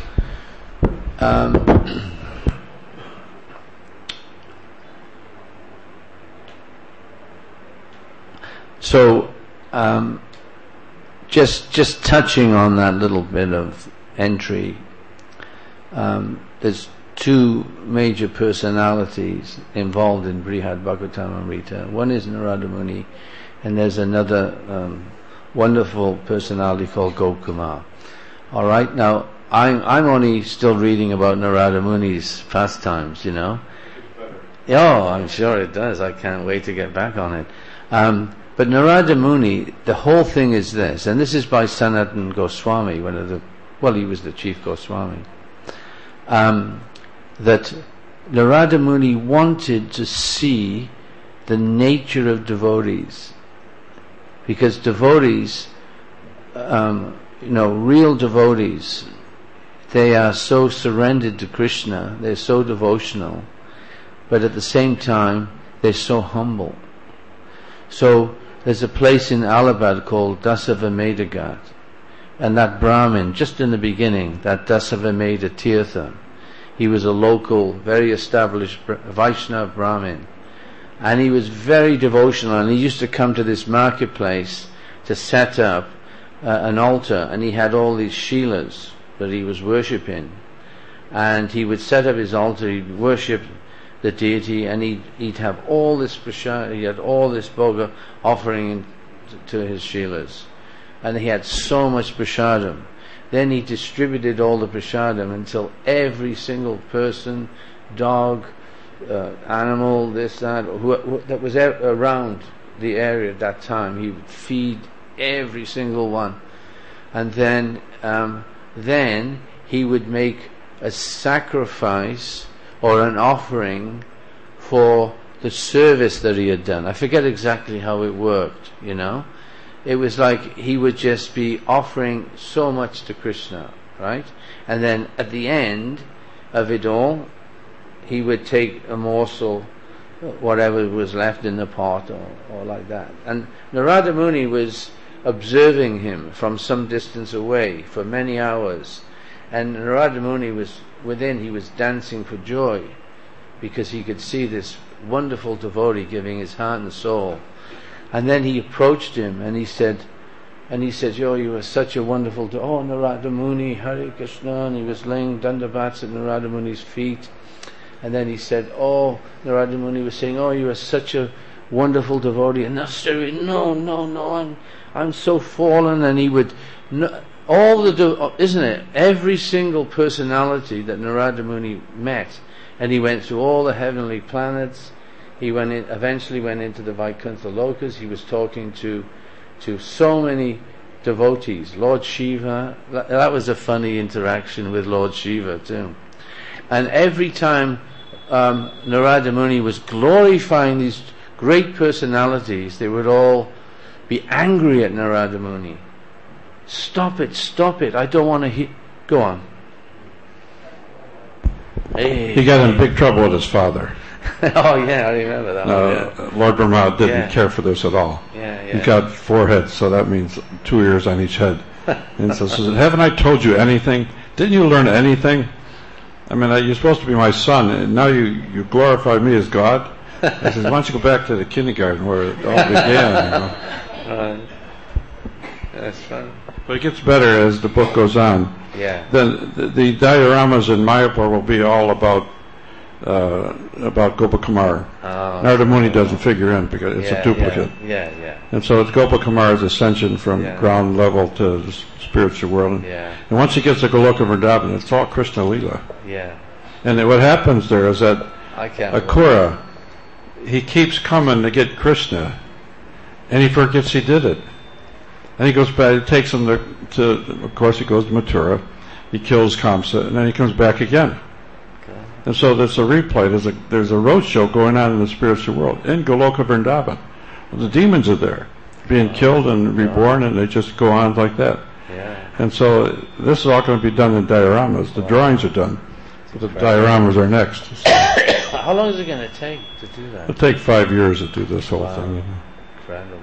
Just touching on that little bit of entry, there's 2 major personalities involved in Brihat Bhagavatamrita. One is Narada Muni, and there's another wonderful personality called Gopakumar. All right, now I'm only still reading about Narada Muni's pastimes, Oh, I'm sure it does. I can't wait to get back on it. But Narada Muni, the whole thing is this, and this is by Sanatana Goswami, he was the chief Goswami, that Narada Muni wanted to see the nature of devotees, because devotees, real devotees, they are so surrendered to Krishna, they're so devotional, but at the same time, they're so humble. So, there's a place in Allahabad called Dasavamedha Ghat, And that Brahmin, just in the beginning, that Dasavameda Tirtha, he was a local, very established Vaishnava Brahmin. And he was very devotional, and he used to come to this marketplace to set up an altar, and he had all these Shilas that he was worshipping. And he would set up his altar, he'd worship the deity, and he'd have all this prasad, he had all this bhoga offering to his Shilas. And he had so much prasadam. Then he distributed all the prasadam until every single person, dog, animal, this, that, that was around the area at that time, he would feed every single one. And then he would make a sacrifice or an offering for the service that he had done. I forget exactly how it worked, you know. It was like he would just be offering so much to Krishna, right? And then at the end of it all, he would take a morsel, whatever was left in the pot, or like that. And Narada Muni was observing him from some distance away for many hours. And Narada Muni was within, he was dancing for joy, because he could see this wonderful devotee giving his heart and soul. And then he approached him and he said, "Oh, you are such a wonderful oh, Narada Muni, Hare Krishna," and he was laying dandavats at Narada Muni's feet. And then he said, "Oh," Narada Muni was saying, "Oh, you are such a wonderful devotee." And no, I'm so fallen. And he would, isn't it? Every single personality that Narada Muni met, and he went through all the heavenly planets. He eventually went into the Vaikuntha Lokas. He was talking to so many devotees. Lord Shiva, that was a funny interaction with Lord Shiva too. And every time Narada Muni was glorifying these great personalities, they would all be angry at Narada Muni. Stop it, I don't want to hear. Go on. Hey. He got in big trouble with his father. Oh yeah, I remember that. Lord Brahma didn't care for this at all. He got 4 heads, so that means 2 ears on each head. And so says, "Haven't I told you anything? Didn't you learn anything? I mean, you're supposed to be my son, and now you glorify me as God." I says, "Why don't you go back to the kindergarten where it all began?" You know? That's fun. But it gets better as the book goes on. Yeah. Then the dioramas in Mayapur will be all about Gopakumar. Narada Muni doesn't figure in because it's a duplicate. Yeah. And so it's Gopakumar's ascension from ground level to the spiritual world. Yeah. And once he gets to Goloka Vrindavan, it's all Krishna Leela. Yeah. And what happens there is that Akura, he keeps coming to get Krishna, and he forgets he did it. And he goes back, he takes him to of course he goes to Mathura, he kills Kamsa, and then he comes back again. And so there's a replay, there's a road show going on in the spiritual world, in Goloka Vrindavan. Well, the demons are there, being killed and reborn, and they just go on like that. Yeah. And so this is all going to be done in dioramas. The drawings are done, but the dioramas are next. So how long is it going to take to do that? It'll take 5 years to do this whole thing. You know. Incredible.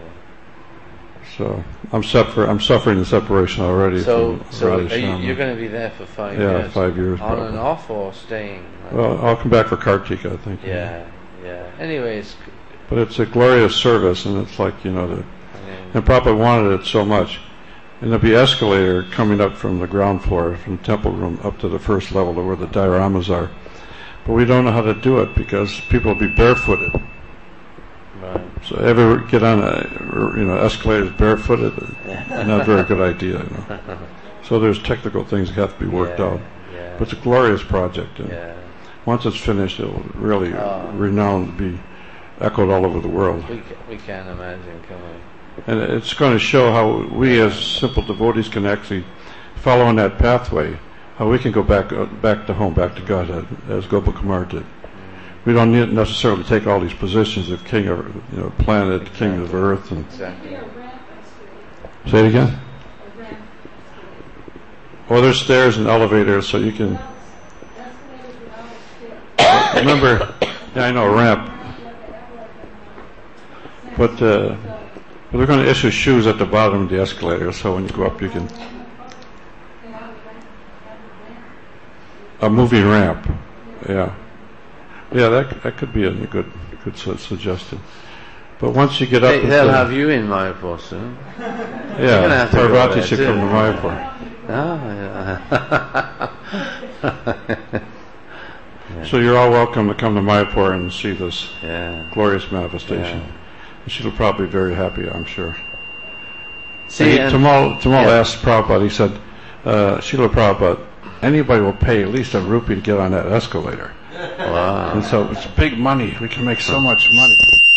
So I'm suffering the separation already. So you're going to be there for 5 years? Yeah, 5 years. On probably. and off, or staying? Well, I'll come back for Kartika, I think. Yeah. Anyways. But it's a glorious service, and it's like, you know, and Prabhupada wanted it so much. And there'll be escalator coming up from the ground floor, from the temple room, up to the first level to where the dioramas are. But we don't know how to do it because people will be barefooted. Right. So ever get on escalators barefooted? Not a very good idea, you know. So there's technical things that have to be worked out. Yeah. But it's a glorious project. And once it's finished, it'll really renowned, be echoed all over the world. We can't imagine, can we? And it's going to show how we as simple devotees can actually follow in that pathway, how we can go back to home, back to Godhead, as Gopakumar did. We don't need necessarily take all these positions of king of planet, king of earth. And exactly. Say it again? Well, there's stairs and elevators, so you can... Remember, I know, a ramp. But they're going to issue shoes at the bottom of the escalator, so when you go up, you can A moving ramp. Yeah. Yeah, that could be a good suggestion. But once you get up... They'll have you in Mayapur soon. Yeah, Parvati should come to Mayapur. Yeah. So you're all welcome to come to Mayapur and see this glorious manifestation. Yeah. She'll probably be very happy, I'm sure. See, Tamal asked Prabhupada, he said, Srila Prabhupada, anybody will pay at least a rupee to get on that escalator. Wow. And so it's big money. We can make so much money.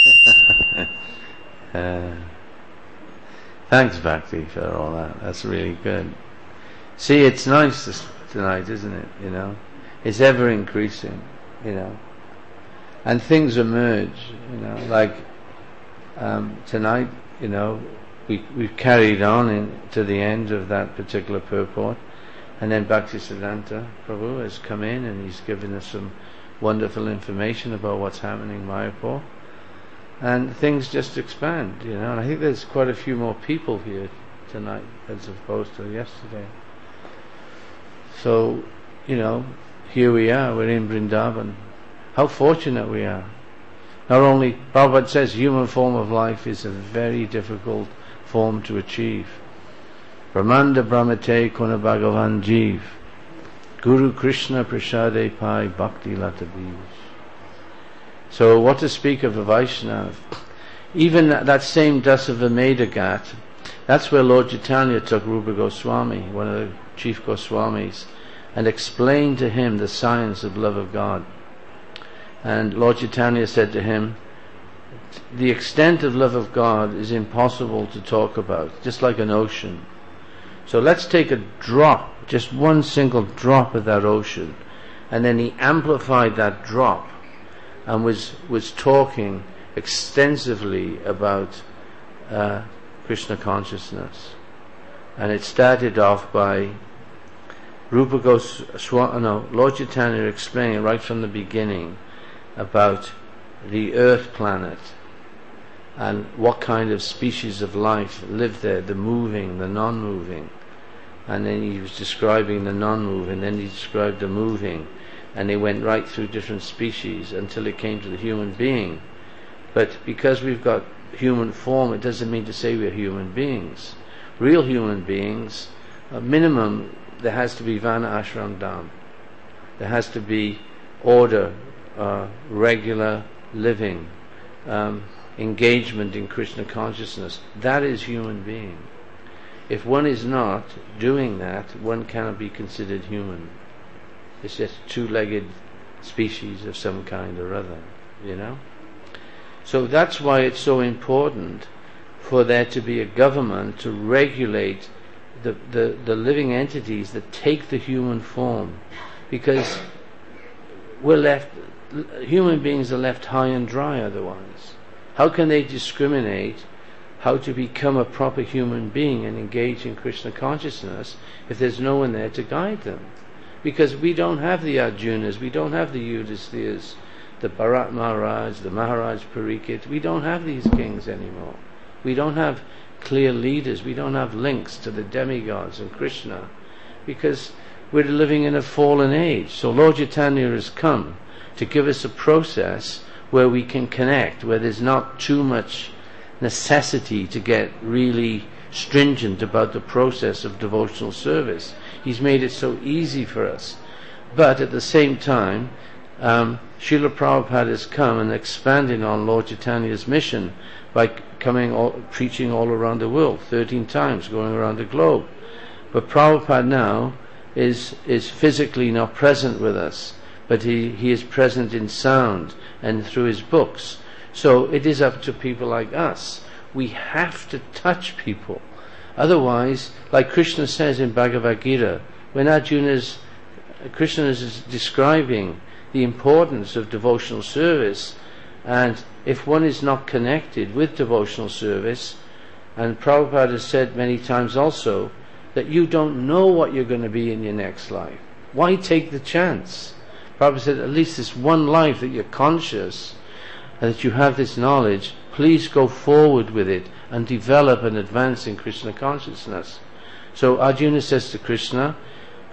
Thanks, Bhakti, for all that. That's really good. See, it's nice tonight, isn't it? You know, it's ever increasing. You know, and things emerge. You know, like tonight. You know, we've carried on to the end of that particular purport, and then Bhaktisiddhanta Prabhu has come in and he's given us some wonderful information about what's happening in Mayapur, and things just expand, you know. And I think there's quite a few more people here tonight as opposed to yesterday. So, you know, here we are, we're in Vrindavan. How fortunate we are. Not only, Prabhupada says, human form of life is a very difficult form to achieve. Brahmanda Brahmate Kuna Bhagavan Jeev. Guru Krishna Prasade Pai Bhakti Lata Bij. So what to speak of a Vaishnav? Even that same Dasavameda Ghat, that's where Lord Chaitanya took Rupa Goswami, one of the chief Goswamis, and explained to him the science of love of God. And Lord Chaitanya said to him, the extent of love of God is impossible to talk about, just like an ocean. So let's take a drop, just one single drop of that ocean. And then he amplified that drop and was talking extensively about Krishna consciousness. And it started off by Lord Chaitanya explaining right from the beginning about the earth planet and what kind of species of life live there, the moving, the non-moving. And then he was describing the non-moving, then he described the moving, and he went right through different species until it came to the human being. But because we've got human form, it doesn't mean to say we're human beings. Real human beings, a minimum, there has to be Vana Ashram Dham. There has to be order, regular living, engagement in Krishna consciousness. That is human being. If one is not doing that, one cannot be considered human. It's just a two-legged species of some kind or other, you know. So that's why it's so important for there to be a government to regulate the living entities that take the human form, because human beings are left high and dry otherwise. How can they discriminate how to become a proper human being and engage in Krishna consciousness if there's no one there to guide them? Because we don't have the Arjunas, we don't have the Yudhisthira, the Bharat Maharaj, the Maharaj Parikshit. We don't have these kings anymore. We don't have clear leaders. We don't have links to the demigods and Krishna, because we're living in a fallen age. So Lord Chaitanya has come to give us a process where we can connect, where there's not too much necessity to get really stringent about the process of devotional service. He's made it so easy for us. But at the same time, Srila Prabhupada has come and expanded on Lord Chaitanya's mission by preaching all around the world, 13 times going around the globe. But Prabhupada now is physically not present with us, but he is present in sound and through his books. So it is up to people like us. We have to touch people. Otherwise, like Krishna says in Bhagavad Gita, when Krishna is describing the importance of devotional service, and if one is not connected with devotional service, and Prabhupada has said many times also that you don't know what you're going to be in your next life. Why take the chance? Prabhupada said, at least this one life that you're conscious and that you have this knowledge, please go forward with it and develop and advance in Krishna consciousness. So Arjuna says to Krishna,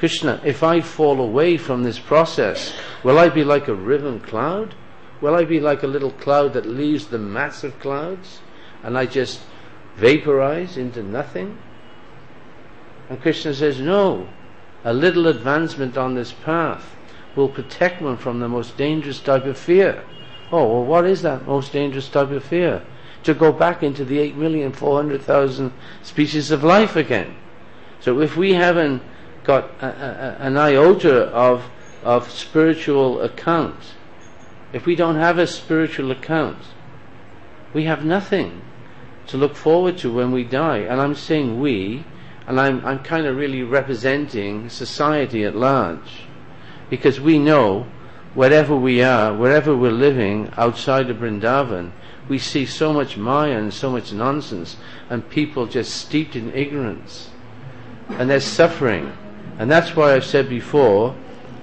Krishna, if I fall away from this process, will I be like a riven cloud? Will I be like a little cloud that leaves the massive clouds and I just vaporize into nothing? And Krishna says, no, a little advancement on this path will protect one from the most dangerous type of fear. Oh, well, what is that most dangerous type of fear? To go back into the 8,400,000 species of life again. So if we haven't got an iota of spiritual account, if we don't have a spiritual account, we have nothing to look forward to when we die. And I'm saying we, and I'm kind of really representing society at large, because we know wherever we are, wherever we're living outside of Vrindavan, we see so much Maya and so much nonsense, and people just steeped in ignorance, and they're suffering. And that's why I've said before,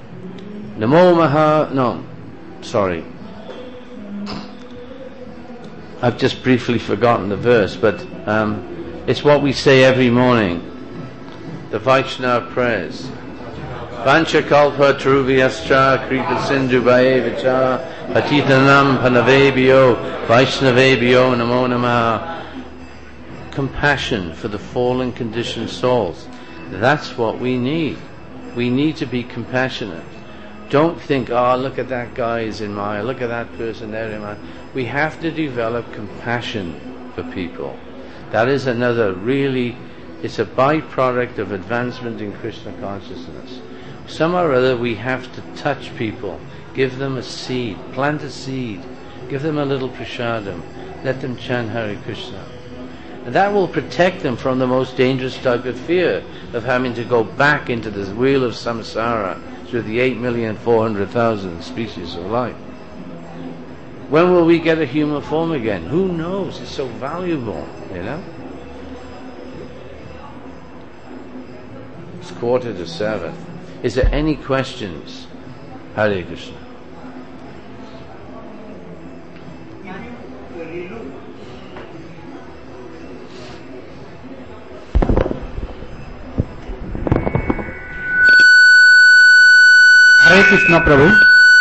I've just briefly forgotten the verse, but it's what we say every morning, the Vaishnava prayers. Vanchakalpa Truviyascha Kripa Sindhu Bhayevacha Patitanam Panavebhyo Vaishnavebhyo Namo Namaha. Compassion for the fallen conditioned souls. That's what we need. We need to be compassionate. Don't think, oh, look at that guy is in Maya, look at that person there in Maya. We have to develop compassion for people. That is another really, it's a byproduct of advancement in Krishna consciousness. Somehow or other we have to touch people, give them a seed, plant a seed, give them a little prasadam, let them chant Hare Krishna. And that will protect them from the most dangerous type of fear of having to go back into the wheel of samsara through the 8,400,000 species of life. When will we get a human form again? Who knows? It's so valuable, you know? It's 6:45. Is there any questions? Hare Krishna. Hare Krishna Prabhu.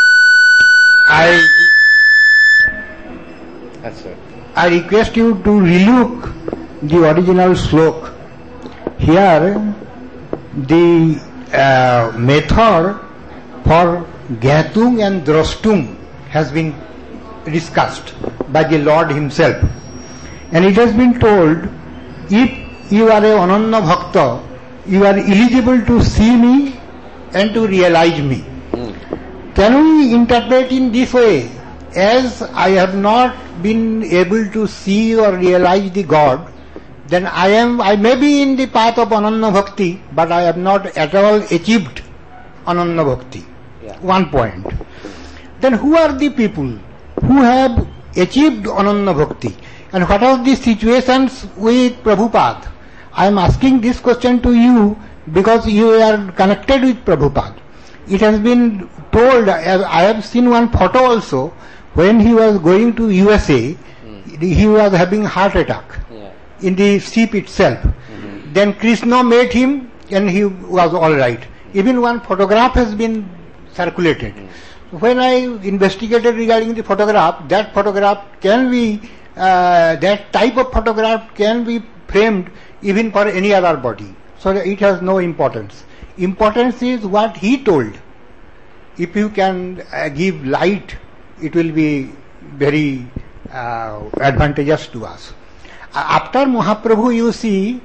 I request you to relook the original slok. Here the method for Gyatung and Drashtung has been discussed by the Lord himself. And it has been told, if you are a Ananya Bhakta, you are eligible to see me and to realize me. Can we interpret in this way? As I have not been able to see or realize the God, then I may be in the path of Ananya Bhakti, but I have not at all achieved Ananya Bhakti. Yeah. One point. Then who are the people who have achieved Ananya Bhakti? And what are the situations with Prabhupada? I am asking this question to you because you are connected with Prabhupada. It has been told, I have seen one photo also, when he was going to USA, he was having heart attack in the ship itself. Then Krishna met him and he was alright. Even one photograph has been circulated. When I investigated regarding the photograph, that photograph can be, that type of photograph can be framed even for any other body. So it has no importance. Importance is what he told. If you can give light, it will be very advantageous to us. After Mahaprabhu, you see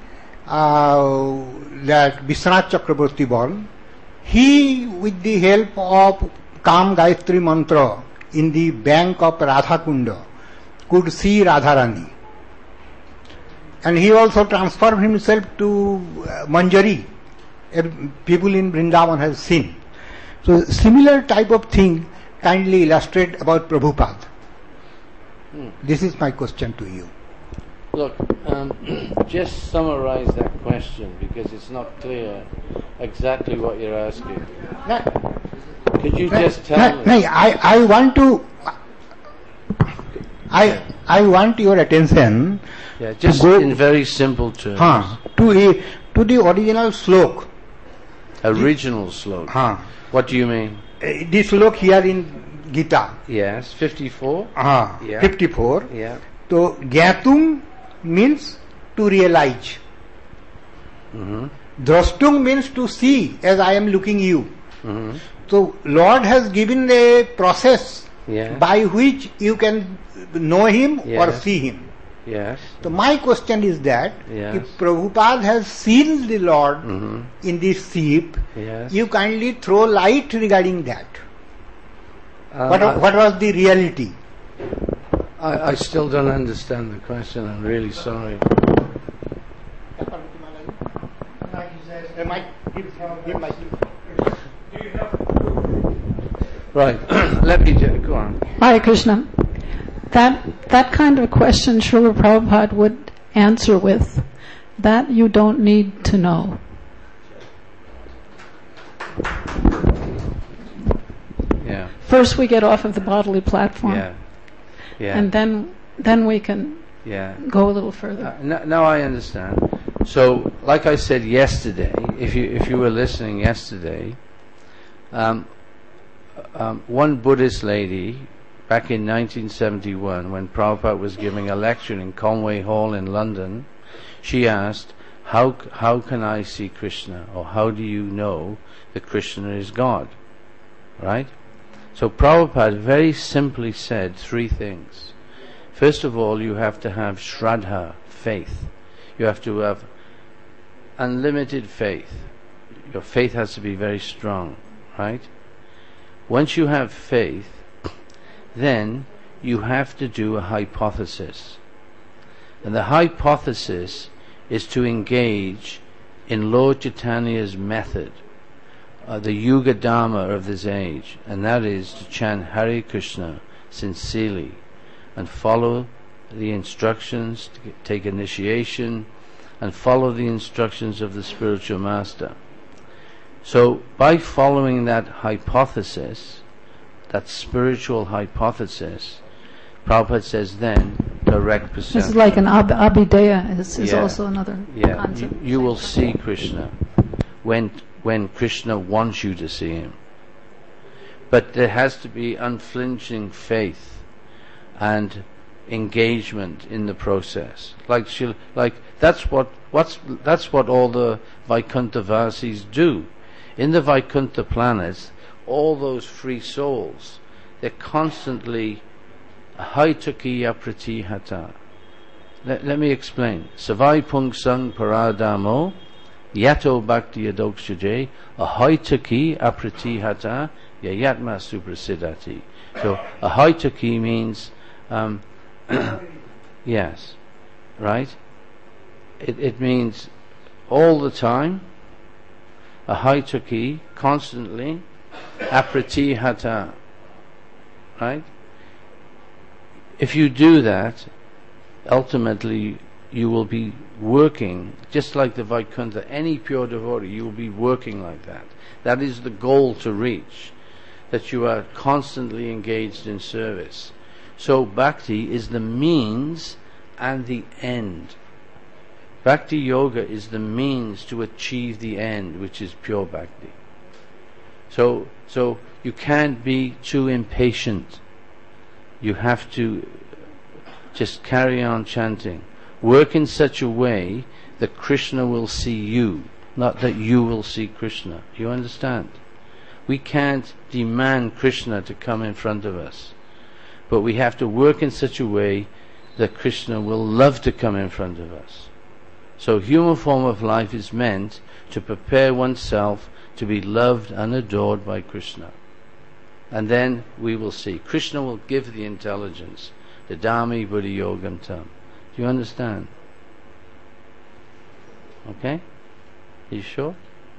that Vishwanath Chakraborty born, he, with the help of Kam Gayatri Mantra in the bank of Radhakunda, could see Radharani. And he also transferred himself to Manjari. People in Vrindavan have seen. So similar type of thing kindly illustrate about Prabhupada. This is my question to you. Look, just summarize that question because it's not clear exactly what you're asking. Could you just tell me? I want to. I want your attention. Yeah, just in very simple terms. To the original slok. Original slok. What do you mean? This slok here in Gita. Yes, 54. Yeah. 54. Yeah. So Gyatum means to realize. Drashtung means to see, as I am looking you. So Lord has given a process by which you can know Him or see Him. Yes. So my question is that if Prabhupada has seen the Lord in this sheep, you kindly throw light regarding that. What was the reality? I still don't understand the question. I'm really sorry. Right. Let me go on. Hare Krishna. That kind of question Srila Prabhupada would answer with, that you don't need to know. Yeah. First we get off of the bodily platform. Yeah. And then we can go a little further. Now I understand. So, like I said yesterday, if you were listening yesterday, one Buddhist lady back in 1971, when Prabhupada was giving a lecture in Conway Hall in London, she asked, how can I see Krishna, or how do you know that Krishna is God? Right? So Prabhupada very simply said three things. First of all, you have to have Shraddha, faith. You have to have unlimited faith. Your faith has to be very strong, right? Once you have faith, then you have to do a hypothesis. And the hypothesis is to engage in Lord Chaitanya's method, the Yuga Dharma of this age, and that is to chant Hare Krishna sincerely and follow the instructions, to take initiation and follow the instructions of the spiritual master. So by following that hypothesis, that spiritual hypothesis, Prabhupada says then direct perception. This is like an abhideya is also another concept. You will see Krishna when Krishna wants you to see Him. But there has to be unflinching faith and engagement in the process. That's what all the Vaikuntha-vasis do. In the Vaikuntha planets, all those free souls, they're constantly haitaki apratihata. Let me explain. Savai pungsang paradamo yato bhakti adokshuje ahaitaki apratihata yayatma suprasidati. So ahaitaki means yes, right? It means all the time, ahaitaki, constantly, apratihata, right? If you do that, ultimately you will be working, just like the Vaikuntha, any pure devotee, you will be working like that. That is the goal to reach, that you are constantly engaged in service. So bhakti is the means and the end. Bhakti yoga is the means to achieve the end, which is pure bhakti. So you can't be too impatient. You have to just carry on chanting. Work in such a way that Krishna will see you, not that you will see Krishna. You understand? We can't demand Krishna to come in front of us, but we have to work in such a way that Krishna will love to come in front of us. So human form of life is meant to prepare oneself to be loved and adored by Krishna. And then we will see. Krishna will give the intelligence. The Dhammi Buddhi Yogam Tam. Do you understand? Okay? Are you sure?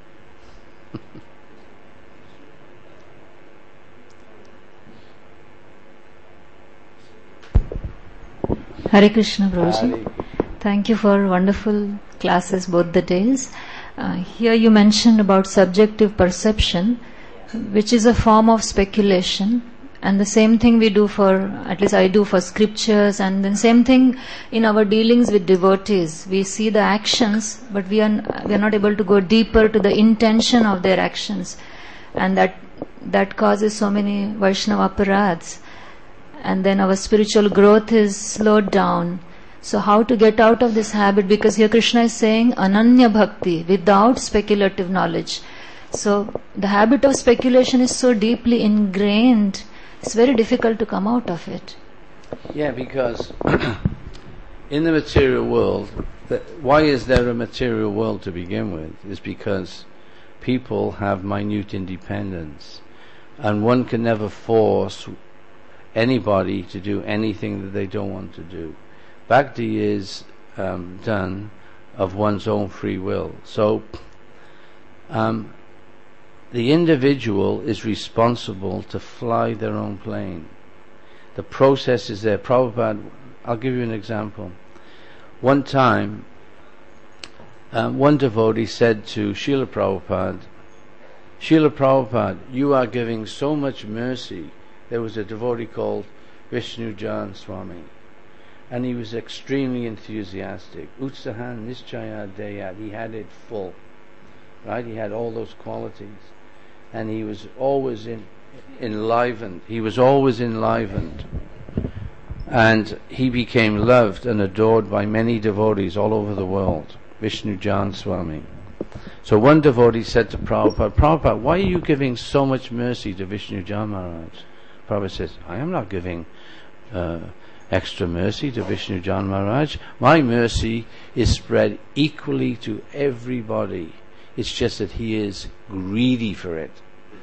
Hare Krishna, Prabhuji. Thank you for wonderful classes both the days. Here you mentioned about subjective perception, which is a form of speculation, And the same thing we do for, at least I do for scriptures, and then same thing in our dealings with devotees. We see the actions, but we are not able to go deeper to the intention of their actions. And that causes so many Vaishnava aparads. And then our spiritual growth is slowed down. So how to get out of this habit? Because here Krishna is saying ananya bhakti, without speculative knowledge. So the habit of speculation is so deeply ingrained, it's very difficult to come out of it. Yeah, because in the material world, why is there a material world to begin with? Is because people have minute independence, and one can never force anybody to do anything that they don't want to do. Bhakti is done of one's own free will. So the individual is responsible to fly their own plane. The process is there. Prabhupada, I'll give you an example. One time, one devotee said to Srila Prabhupada, you are giving so much mercy. There was a devotee called Vishnu Jan Swami, and he was extremely enthusiastic. Utsahan Nischaya Deyat, he had it full. Right? He had all those qualities. And he was always enlivened. He was always enlivened. And he became loved and adored by many devotees all over the world. Vishnu Jan Swami. So one devotee said to Prabhupada, why are you giving so much mercy to Vishnu Jan Maharaj? Prabhupada says, I am not giving extra mercy to Vishnu Jan Maharaj. My mercy is spread equally to everybody. It's just that he is greedy for it.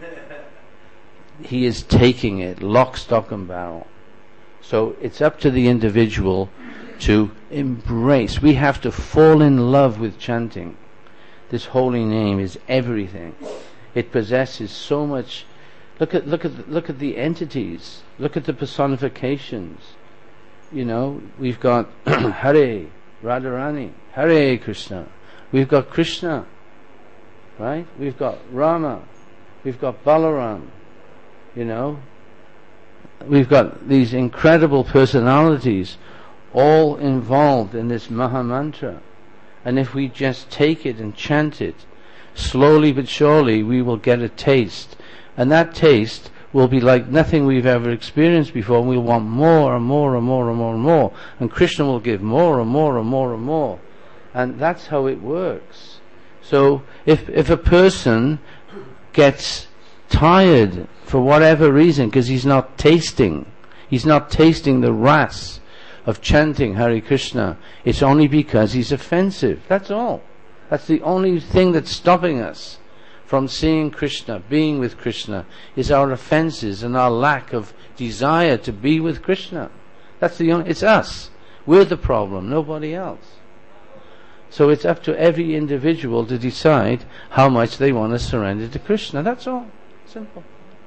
He is taking it lock, stock and barrel. So it's up to the individual to embrace. We have to fall in love with chanting. This holy name is everything. It possesses so much. Look at the entities. Look at the personifications. You know, we've got Hare, Radharani, Hare Krishna. We've got Krishna. Right? We've got Rama, we've got Balaram, you know. We've got these incredible personalities all involved in this Maha Mantra. And if we just take it and chant it, slowly but surely we will get a taste. And that taste will be like nothing we've ever experienced before. And we'll want more and more and more and more and more. And Krishna will give more and more and more and more. And that's how it works. So if a person gets tired for whatever reason, because he's not tasting the ras of chanting Hare Krishna, it's only because he's offensive. That's all. That's the only thing that's stopping us from seeing Krishna, being with Krishna, is our offenses and our lack of desire to be with Krishna. It's us. We're the problem, nobody else. So it's up to every individual to decide how much they want to surrender to Krishna. That's all. Simple.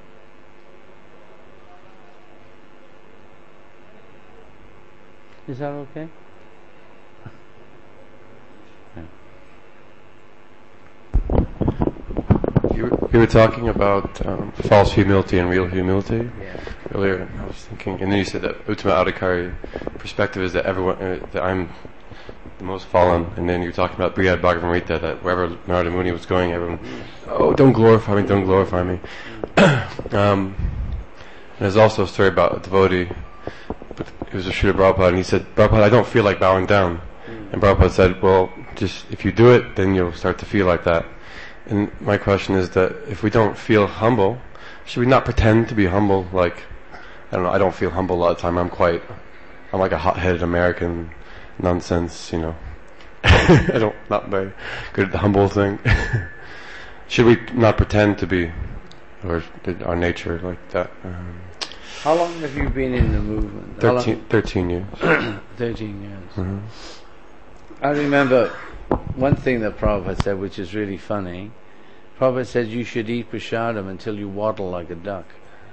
Is that okay? You were talking about false humility and real humility earlier. I was thinking, and then you said that Uttama Adhikari perspective is that everyone, that I'm the most fallen, and then you're talking about Brihad Bhagavatamrita, that wherever Narada Muni was going, everyone, don't glorify me. And there's also a story about a devotee, but it was a Srila Prabhupada, and he said, Prabhupada, I don't feel like bowing down. And Prabhupada said, well, just if you do it, then you'll start to feel like that. And my question is that if we don't feel humble, should we not pretend to be humble? Like, I don't know, I don't feel humble a lot of the time. I'm like a hot-headed American nonsense, you know. Not very good at the humble thing. Should we not pretend to be, or our nature like that? How long have you been in the movement? 13 years. 13 years. Mm-hmm. I remember one thing that Prabhupada said, which is really funny. Prabhupada said you should eat prasadam until you waddle like a duck.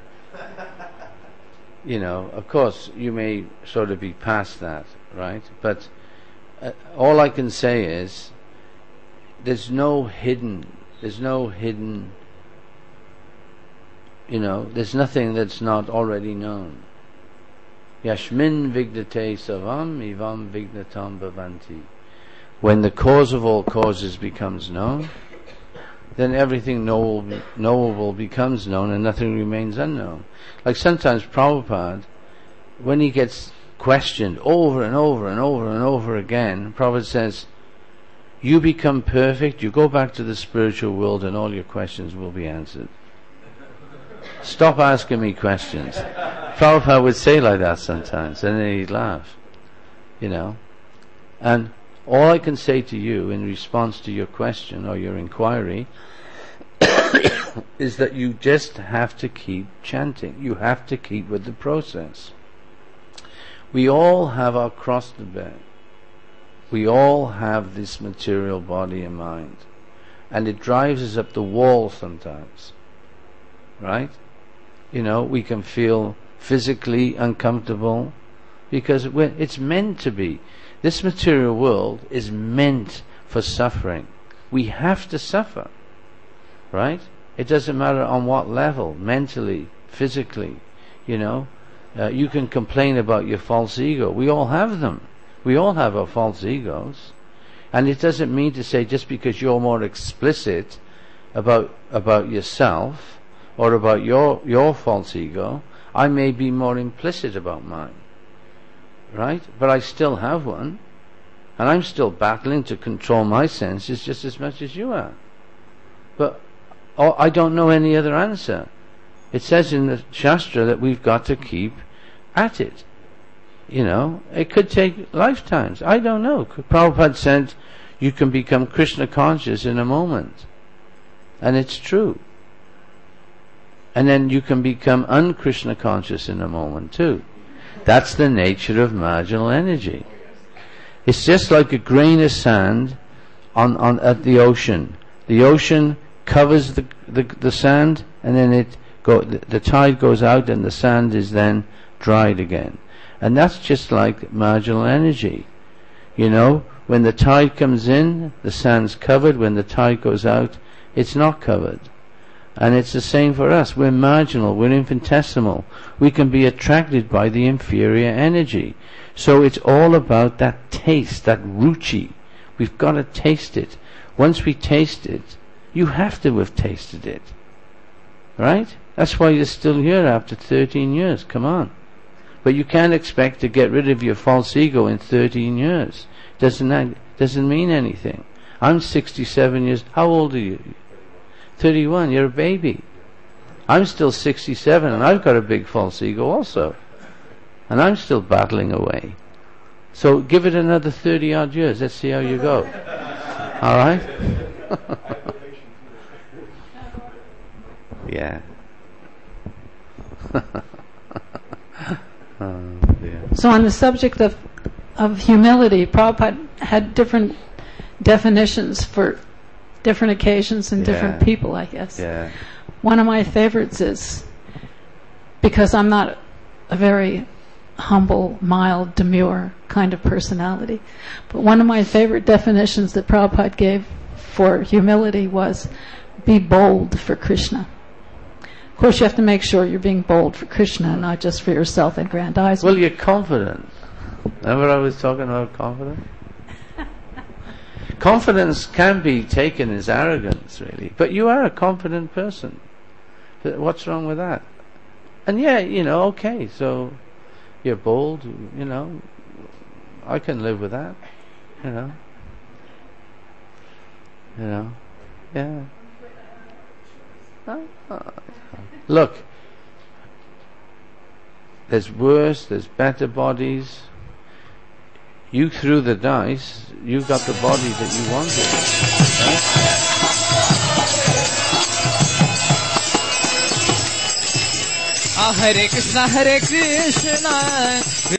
You know, of course, you may sort of be past that, right? But all I can say is there's no hidden there's nothing that's not already known. Yashmin vignate savam ivam vignatam bhavanti. When the cause of all causes becomes known, then everything knowable becomes known and nothing remains unknown. Like sometimes Prabhupada, when he gets questioned over and over and over and over again, Prabhupada says, you become perfect, you go back to the spiritual world and all your questions will be answered. Stop asking me questions. Prabhupada would say like that sometimes, and then he'd laugh. And all I can say to you in response to your question or your inquiry is that you just have to keep chanting. You have to keep with the process. We all have our cross to bear. We all have this material body and mind. And it drives us up the wall sometimes. Right? We can feel physically uncomfortable because it's meant to be. This material world is meant for suffering. We have to suffer. Right? It doesn't matter on what level, mentally, physically. You can complain about your false ego. We all have them. We all have our false egos. And it doesn't mean to say just because you're more explicit about yourself or about your false ego, I may be more implicit about mine. Right? But I still have one. And I'm still battling to control my senses just as much as you are. But I don't know any other answer. It says in the Shastra that we've got to keep at it. It could take lifetimes. I don't know. Prabhupada said you can become Krishna conscious in a moment. And it's true. And then you can become un-Krishna conscious in a moment too. That's the nature of marginal energy. It's just like a grain of sand at the ocean. The ocean covers the sand, and then the tide goes out, and the sand is then dried again. And that's just like marginal energy. When the tide comes in, the sand's covered. When the tide goes out, it's not covered. And it's the same for us. We're marginal, we're infinitesimal. We can be attracted by the inferior energy. So it's all about that taste, that ruchi. We've got to taste it. Once we taste it, you have to have tasted it. Right? That's why you're still here after 13 years. Come on. But you can't expect to get rid of your false ego in 13 years. Doesn't mean anything. I'm 67 years. How old are you? 31. You're a baby. I'm still 67 and I've got a big false ego also. And I'm still battling away. So give it another 30 odd years. Let's see how you go. Alright? Yeah. So on the subject of humility, Prabhupada had different definitions for different occasions and different people, I guess. Yeah. One of my favorites is, because I'm not a very humble, mild, demure kind of personality, but one of my favorite definitions that Prabhupada gave for humility was, be bold for Krishna. Of course, you have to make sure you're being bold for Krishna, not just for your self-aggrandizement. Well, you're confident. Remember I was talking about confidence? Confidence can be taken as arrogance, really. But you are a confident person. But what's wrong with that? And okay, so you're bold, I can live with that, yeah. Look, there's worse, there's better bodies. You threw the dice, you got the body that you wanted. Right? Hare Krishna